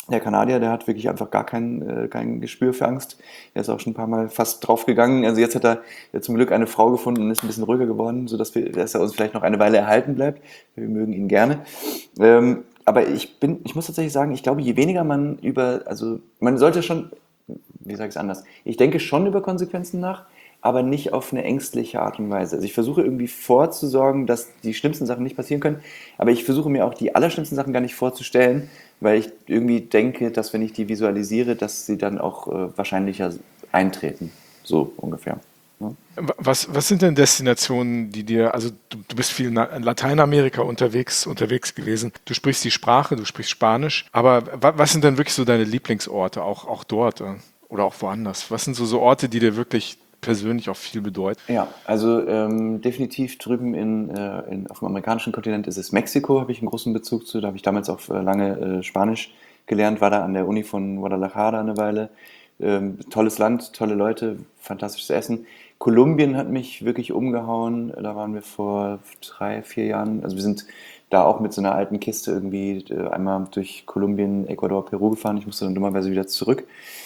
Der Kanadier, der hat wirklich einfach gar kein, äh, kein Gespür für Angst. Er ist auch schon ein paar Mal fast draufgegangen. Also jetzt hat er ja zum Glück eine Frau gefunden und ist ein bisschen ruhiger geworden, sodass wir, dass er uns vielleicht noch eine Weile erhalten bleibt. Wir mögen ihn gerne. Ähm, aber ich bin, ich muss tatsächlich sagen, ich glaube, je weniger man über, also man sollte schon, wie sage ich es anders? Ich denke schon über Konsequenzen nach, aber nicht auf eine ängstliche Art und Weise. Also ich versuche irgendwie vorzusorgen, dass die schlimmsten Sachen nicht passieren können, aber ich versuche mir auch die allerschlimmsten Sachen gar nicht vorzustellen, weil ich irgendwie denke, dass wenn ich die visualisiere, dass sie dann auch äh, wahrscheinlicher eintreten. So ungefähr. Ja. Was, was sind denn Destinationen, die dir, also du, du bist viel in Lateinamerika unterwegs, unterwegs gewesen. Du sprichst die Sprache, du sprichst Spanisch, aber wa, was sind denn wirklich so deine Lieblingsorte, auch, auch dort äh, oder auch woanders? Was sind so, so Orte, die dir wirklich persönlich auch viel bedeuten? Ja, also ähm, definitiv drüben in, äh, in, auf dem amerikanischen Kontinent ist es Mexiko, habe ich einen großen Bezug zu. Da habe ich damals auch äh, lange äh, Spanisch gelernt, war da an der Uni von Guadalajara eine Weile. Ähm, tolles Land, tolle Leute, fantastisches Essen. Kolumbien hat mich wirklich umgehauen. Da waren wir vor drei, vier Jahren. Also wir sind da auch mit so einer alten Kiste irgendwie äh, einmal durch Kolumbien, Ecuador, Peru gefahren. Ich musste dann dummerweise wieder zurück.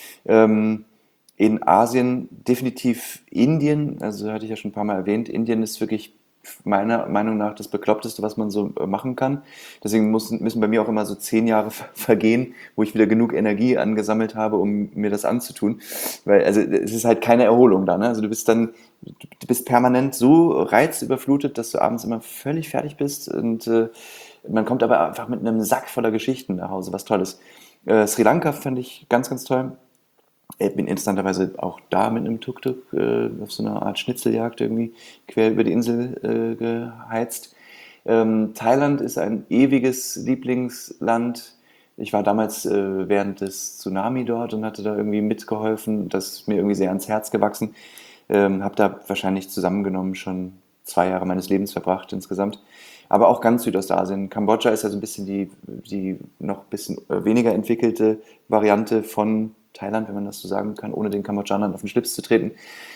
Ähm, in Asien definitiv Indien, also hatte ich ja schon ein paar Mal erwähnt. Indien ist wirklich meiner Meinung nach das Bekloppteste, was man so äh, machen kann. Deswegen muss, müssen bei mir auch immer so zehn Jahre ver- vergehen, wo ich wieder genug Energie angesammelt habe, um mir das anzutun. Weil, also es ist halt keine Erholung da, ne? Also du bist dann, du bist permanent so reizüberflutet, dass du abends immer völlig fertig bist und äh, man kommt aber einfach mit einem Sack voller Geschichten nach Hause, was Tolles. Äh, Sri Lanka fand ich ganz, ganz toll. Ich bin interessanterweise auch da mit einem Tuk-Tuk äh, auf so einer Art Schnitzeljagd irgendwie quer über die Insel äh, geheizt. Ähm, Thailand ist ein ewiges Lieblingsland. Ich war damals äh, während des Tsunami dort und hatte da irgendwie mitgeholfen. Das ist mir irgendwie sehr ans Herz gewachsen. Ähm, habe da wahrscheinlich zusammengenommen schon zwei Jahre meines Lebens verbracht insgesamt. Aber auch ganz Südostasien. Kambodscha ist ja so ein bisschen die, die noch ein bisschen äh, weniger entwickelte Variante von Thailand, wenn man das so sagen kann, ohne den Kambodschanern auf den Schlips zu treten.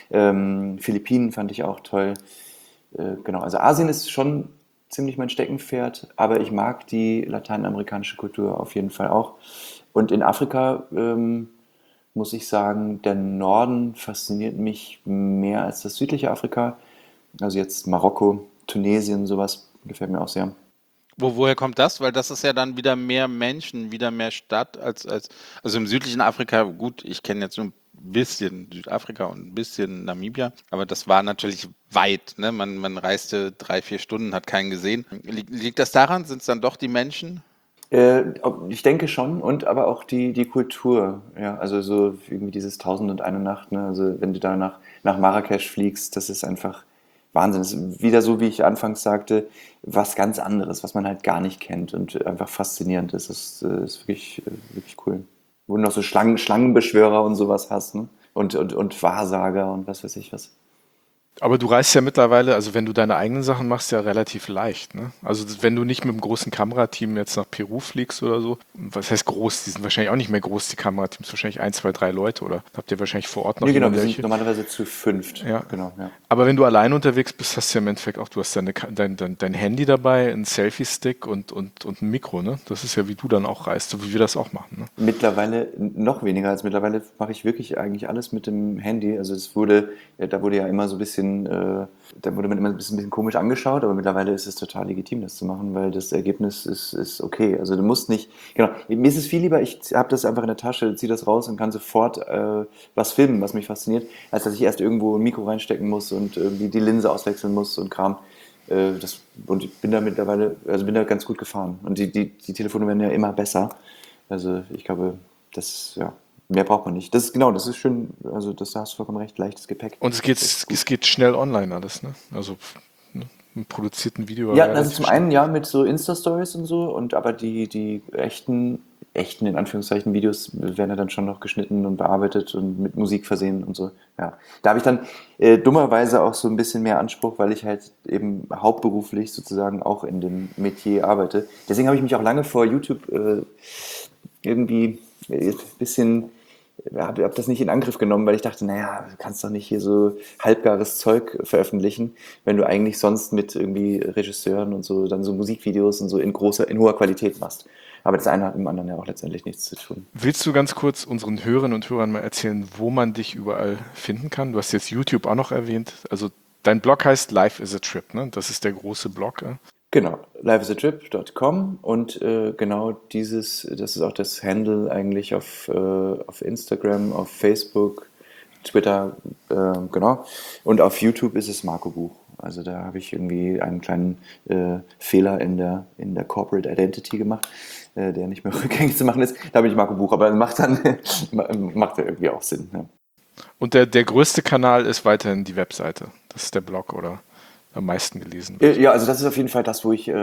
Ähm, Philippinen fand ich auch toll. Äh, genau, also Asien ist schon ziemlich mein Steckenpferd, aber ich mag die lateinamerikanische Kultur auf jeden Fall auch. Und in Afrika ähm, muss ich sagen, der Norden fasziniert mich mehr als das südliche Afrika. Also jetzt Marokko, Tunesien, sowas gefällt mir auch sehr. Wo, woher kommt das? Weil das ist ja dann wieder mehr Menschen, wieder mehr Stadt als, als also im südlichen Afrika, gut, ich kenne jetzt nur ein bisschen Südafrika und ein bisschen Namibia, aber das war natürlich weit, ne? Man, man reiste drei, vier Stunden, hat keinen gesehen. Liegt, liegt das daran? Sind es dann doch die Menschen? Äh, ob- ich denke schon und aber auch die, die Kultur, ja, also so irgendwie dieses Tausend und eine Nacht, ne? Also wenn du da nach, nach Marrakesch fliegst, das ist einfach Wahnsinn. Das ist wieder so, wie ich anfangs sagte, was ganz anderes, was man halt gar nicht kennt und einfach faszinierend ist. Das ist, äh, ist wirklich, äh, wirklich cool. Wo du noch so Schlangen, Schlangenbeschwörer und sowas hast, ne? Und, und, und Wahrsager und was weiß ich was. Aber du reist ja mittlerweile, also wenn du deine eigenen Sachen machst, ja relativ leicht, ne? Also das- wenn du nicht mit einem großen Kamerateam jetzt nach Peru fliegst oder so, was heißt groß? Die sind wahrscheinlich auch nicht mehr groß, die Kamerateams, wahrscheinlich ein, zwei, drei Leute oder habt ihr wahrscheinlich vor Ort noch Nee, genau, jemanden, wir der sind euch- normalerweise zu fünft. Ja. Genau, ja. Aber wenn du allein unterwegs bist, hast du ja im Endeffekt auch, du hast deine, Ka- dein, dein, dein Handy dabei, einen Selfie-Stick und, und, und ein Mikro, ne? Das ist ja, wie du dann auch reist, so wie wir das auch machen, ne? Mittlerweile noch weniger als mittlerweile mache ich wirklich eigentlich alles mit dem Handy. Also es wurde, ja, da wurde ja immer so ein bisschen, äh, da wurde man immer ein bisschen, ein bisschen komisch angeschaut, aber mittlerweile ist es total legitim, das zu machen, weil das Ergebnis ist, ist okay. Also du musst nicht, genau, mir ist es viel lieber, ich habe das einfach in der Tasche, ziehe das raus und kann sofort äh, was filmen, was mich fasziniert, als dass ich erst irgendwo ein Mikro reinstecken muss und irgendwie die Linse auswechseln muss und Kram. Äh, das, und ich bin da mittlerweile, also bin da ganz gut gefahren. Und die, die, die Telefone werden ja immer besser. Also ich glaube, das, ja, mehr braucht man nicht. Das ist genau, das ist schön, also das, da hast du vollkommen recht, leichtes Gepäck. Und es geht, Das ist gut. es geht schnell online alles, ne? Also ne? Ein produzierten Video war Ja, also relativ zum schnell. einen ja mit so Insta-Stories und so, und aber die, die echten, echten in Anführungszeichen Videos werden ja dann schon noch geschnitten und bearbeitet und mit Musik versehen und so. Ja. Da habe ich dann äh, dummerweise auch so ein bisschen mehr Anspruch, weil ich halt eben hauptberuflich sozusagen auch in dem Metier arbeite. Deswegen habe ich mich auch lange vor YouTube äh, irgendwie ein bisschen, habe hab das nicht in Angriff genommen, weil ich dachte, naja, du kannst doch nicht hier so halbgares Zeug veröffentlichen, wenn du eigentlich sonst mit irgendwie Regisseuren und so dann so Musikvideos und so in großer, in hoher Qualität machst. Aber das eine hat mit dem anderen ja auch letztendlich nichts zu tun. Willst du ganz kurz unseren Hörerinnen und Hörern mal erzählen, wo man dich überall finden kann? Du hast jetzt YouTube auch noch erwähnt. Also dein Blog heißt Life is a Trip, ne? Das ist der große Blog. Äh? Genau, life is a trip dot com und äh, genau dieses, das ist auch das Handle eigentlich auf, äh, auf Instagram, auf Facebook, Twitter, äh, genau. Und auf YouTube ist es Marco Buch. Also da habe ich irgendwie einen kleinen äh, Fehler in der, in der Corporate Identity gemacht, äh, der nicht mehr rückgängig zu machen ist. Da bin ich Marco Buch, aber macht dann macht ja irgendwie auch Sinn. Ja. Und der, der größte Kanal ist weiterhin die Webseite. Das ist der Blog, oder? Am meisten gelesen wird. Ja, also das ist auf jeden Fall das, wo ich äh,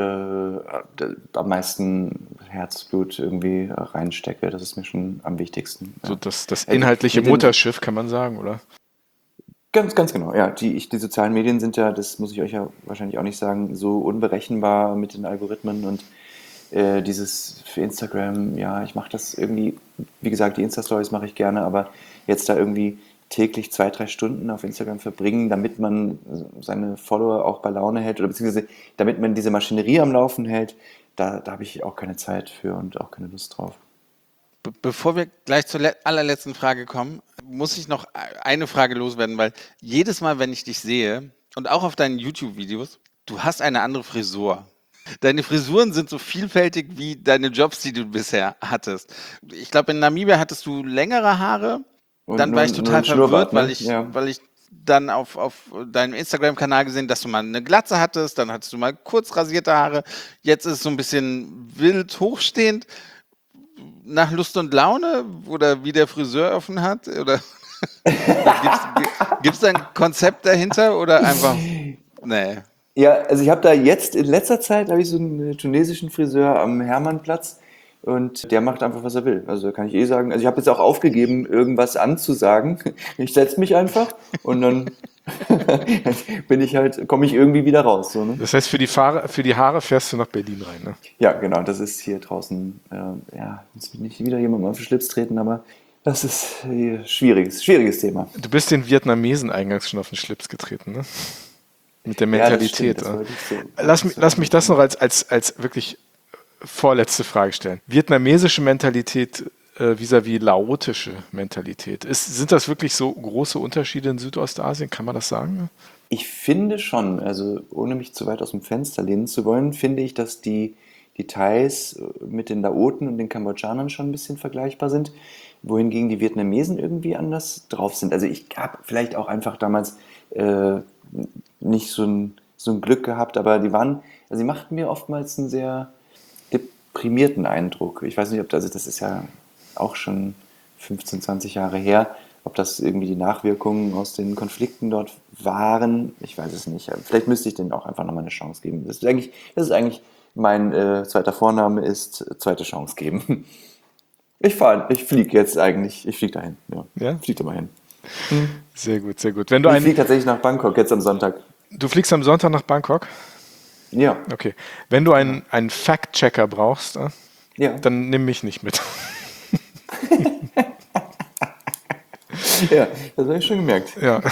am meisten Herzblut irgendwie reinstecke. Das ist mir schon am wichtigsten. So ja. das, das inhaltliche den, Mutterschiff, kann man sagen, oder? Ganz, ganz genau. Ja, die, ich, die sozialen Medien sind ja, das muss ich euch ja wahrscheinlich auch nicht sagen, so unberechenbar mit den Algorithmen und äh, dieses für Instagram, ja, ich mache das irgendwie, wie gesagt, die Insta-Stories mache ich gerne, aber jetzt da irgendwie täglich zwei, drei Stunden auf Instagram verbringen, damit man seine Follower auch bei Laune hält oder beziehungsweise damit man diese Maschinerie am Laufen hält, da, da habe ich auch keine Zeit für und auch keine Lust drauf. Be- Bevor wir gleich zur le- allerletzten Frage kommen, muss ich noch eine Frage loswerden, weil jedes Mal, wenn ich dich sehe und auch auf deinen YouTube-Videos, du hast eine andere Frisur. Deine Frisuren sind so vielfältig wie deine Jobs, die du bisher hattest. Ich glaube, in Namibia hattest du längere Haare. Und Dann nur- war ich nur total ein Schnurrbart, verwirrt, weil ne? ich, Ja. weil ich dann auf, auf deinem Instagram-Kanal gesehen, dass du mal eine Glatze hattest, dann hattest du mal kurz rasierte Haare, jetzt ist es so ein bisschen wild hochstehend, nach Lust und Laune oder wie der Friseur offen hat, oder gibt es da ein Konzept dahinter oder einfach, nee. Ja, also ich habe da jetzt, in letzter Zeit habe ich so einen tunesischen Friseur am Hermannplatz und der macht einfach, was er will. Also kann ich eh sagen, also ich habe jetzt auch aufgegeben, irgendwas anzusagen. Ich setze mich einfach und dann bin ich halt, komme ich irgendwie wieder raus. So, ne? Das heißt, für die, Fahre, für die Haare fährst du nach Berlin rein, ne? Ja, genau, das ist hier draußen, äh, ja, jetzt will nicht wieder jemand auf den Schlips treten, aber das ist ein schwieriges, schwieriges Thema. Du bist den Vietnamesen eingangs schon auf den Schlips getreten, ne? Mit der Ja, das Mentalität. stimmt, das ja. wollte ich so- lass, mich, lass mich das noch als, als, als wirklich vorletzte Frage stellen. Vietnamesische Mentalität äh, vis-à-vis laotische Mentalität. Ist, sind das wirklich so große Unterschiede in Südostasien? Kann man das sagen? Ich finde schon, also ohne mich zu weit aus dem Fenster lehnen zu wollen, finde ich, dass die, die Thais mit den Laoten und den Kambodschanern schon ein bisschen vergleichbar sind, wohingegen die Vietnamesen irgendwie anders drauf sind. Also ich habe vielleicht auch einfach damals äh, nicht so ein, so ein Glück gehabt, aber die waren, also sie machten mir oftmals einen sehr deprimierten Eindruck. Ich weiß nicht, ob das, also das ist ja auch schon fünfzehn, zwanzig Jahre her, ob das irgendwie die Nachwirkungen aus den Konflikten dort waren, ich weiß es nicht. Vielleicht müsste ich denen auch einfach nochmal eine Chance geben. Das ist eigentlich, das ist eigentlich mein äh, zweiter Vorname ist zweite Chance geben. Ich fahre, ich fliege jetzt eigentlich, ich fliege dahin. Ja, Ja? fliege da mal hin. Sehr gut, sehr gut. Wenn du, Ich ein, fliege tatsächlich nach Bangkok jetzt am Sonntag. du fliegst am Sonntag nach Bangkok? Ja, Okay. Wenn du einen, einen Fact-Checker brauchst, äh, ja. dann nimm mich nicht mit. Ja, das habe ich schon gemerkt. Ja.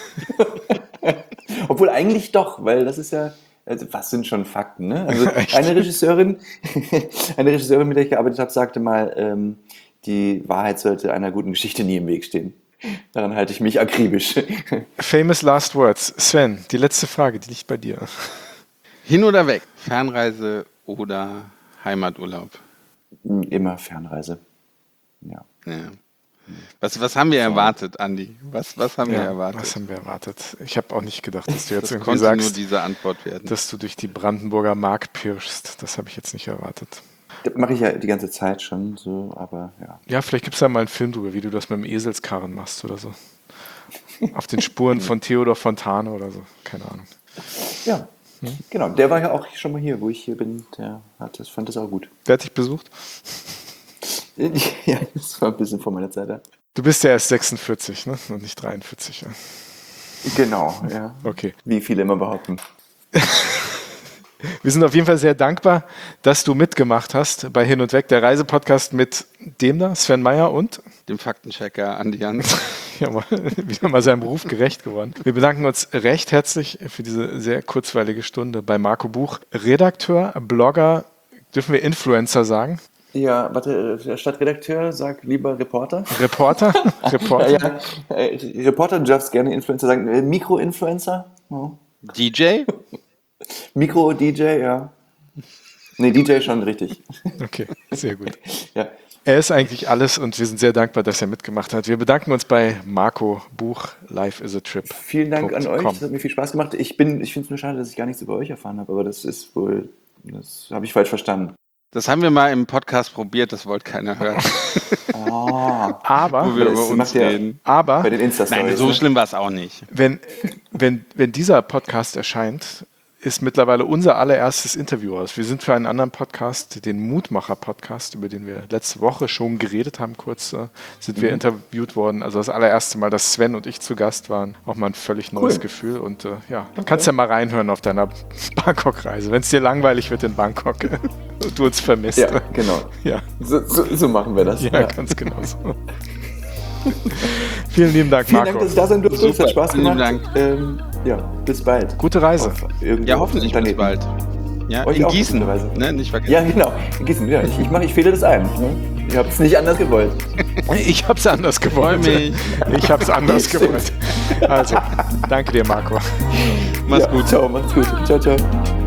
Obwohl eigentlich doch, weil das ist ja, also was sind schon Fakten, ne? Also Echt? eine Regisseurin, eine Regisseurin, mit der ich gearbeitet habe, sagte mal, ähm, die Wahrheit sollte einer guten Geschichte nie im Weg stehen. Daran halte ich mich akribisch. Famous last words. Sven, die letzte Frage, die liegt bei dir. Hin oder weg? Fernreise oder Heimaturlaub? Immer Fernreise. Ja. Ja. Was, was haben wir erwartet, Andi? Was, was haben wir Ja, erwartet? was haben wir erwartet? Ich habe auch nicht gedacht, dass du jetzt Das irgendwie konnte nur sagst, diese Antwort werden. dass du durch die Brandenburger Mark pirschst. Das habe ich jetzt nicht erwartet. Das mache ich ja die ganze Zeit schon so, aber ja. Ja, vielleicht gibt es da mal einen Film drüber, wie du das mit dem Eselskarren machst oder so. Auf den Spuren von Theodor Fontane oder so. Keine Ahnung. Ja, genau. Der war ja auch schon mal hier, wo ich hier bin. Der hat das, fand das auch gut. Wer hat dich besucht? Ja, das war ein bisschen vor meiner Zeit. Ja. Du bist ja erst sechsundvierzig, ne? Und nicht dreiundvierzig. Ja. Genau, ja. Okay. Wie viele immer behaupten. Wir sind auf jeden Fall sehr dankbar, dass du mitgemacht hast bei Hin und Weg, der Reisepodcast mit dem da, Sven Meyer und Dem Faktenchecker Andi Jans. ja, mal, wieder mal seinem Beruf gerecht geworden. Wir bedanken uns recht herzlich für diese sehr kurzweilige Stunde bei Marco Buch, Redakteur, Blogger, dürfen wir Influencer sagen? Ja, warte, äh, statt Redakteur, sag lieber Reporter. Reporter? Reporter? Ja, äh, Reporter, du darfst gerne Influencer sagen. Äh, Mikro-Influencer? Ja. D J? Mikro-D J, ja. Nee, D J schon richtig. Okay, sehr gut. Ja. Er ist eigentlich alles und wir sind sehr dankbar, dass er mitgemacht hat. Wir bedanken uns bei Marco Buch, Life is a Trip. Vielen Dank an euch, Com. es hat mir viel Spaß gemacht. Ich bin, ich finde es nur schade, dass ich gar nichts über euch erfahren habe, aber das ist wohl, das habe ich falsch verstanden. Das haben wir mal im Podcast probiert, das wollte keiner hören. Ah, Aber, Wo wir das über uns macht ihr reden. aber bei den Insta-Stories. Nein, so ne? schlimm war es auch nicht. wenn, wenn, wenn dieser Podcast erscheint, ist mittlerweile unser allererstes Interview raus. Wir sind für einen anderen Podcast, den Mutmacher-Podcast, über den wir letzte Woche schon geredet haben, kurz äh, sind wir Mhm. interviewt worden. Also das allererste Mal, dass Sven und ich zu Gast waren. Auch mal ein völlig neues Cool. Gefühl. Und äh, ja, du kannst ja mal reinhören auf deiner Bangkok-Reise. Wenn es dir langweilig wird in Bangkok und du uns vermisst. Ja, genau. Ja, So, so, so machen wir das. ja, ganz genau so. Vielen lieben Dank, Vielen Marco. Dank, dass ich da sein durfte. Es Super, hat Spaß vielen gemacht. Dank. Ähm, ja, bis bald. Gute Reise. Auf irgendwo Ja, auf hoffentlich dem bis Planeten. bald. Ja, Euch in auch, Gießen, gute Reise. ne? Nicht vergessen. Ja, genau. In Gießen, ja. Ich, ich, mach, ich fehle das ein. Ne? Ich habe es nicht anders gewollt. Ich hab's anders gewollt. mich. Ich hab's anders gewollt. Also, danke dir, Marco. Mach's Ja, gut. Ciao, macht's gut. Ciao, ciao.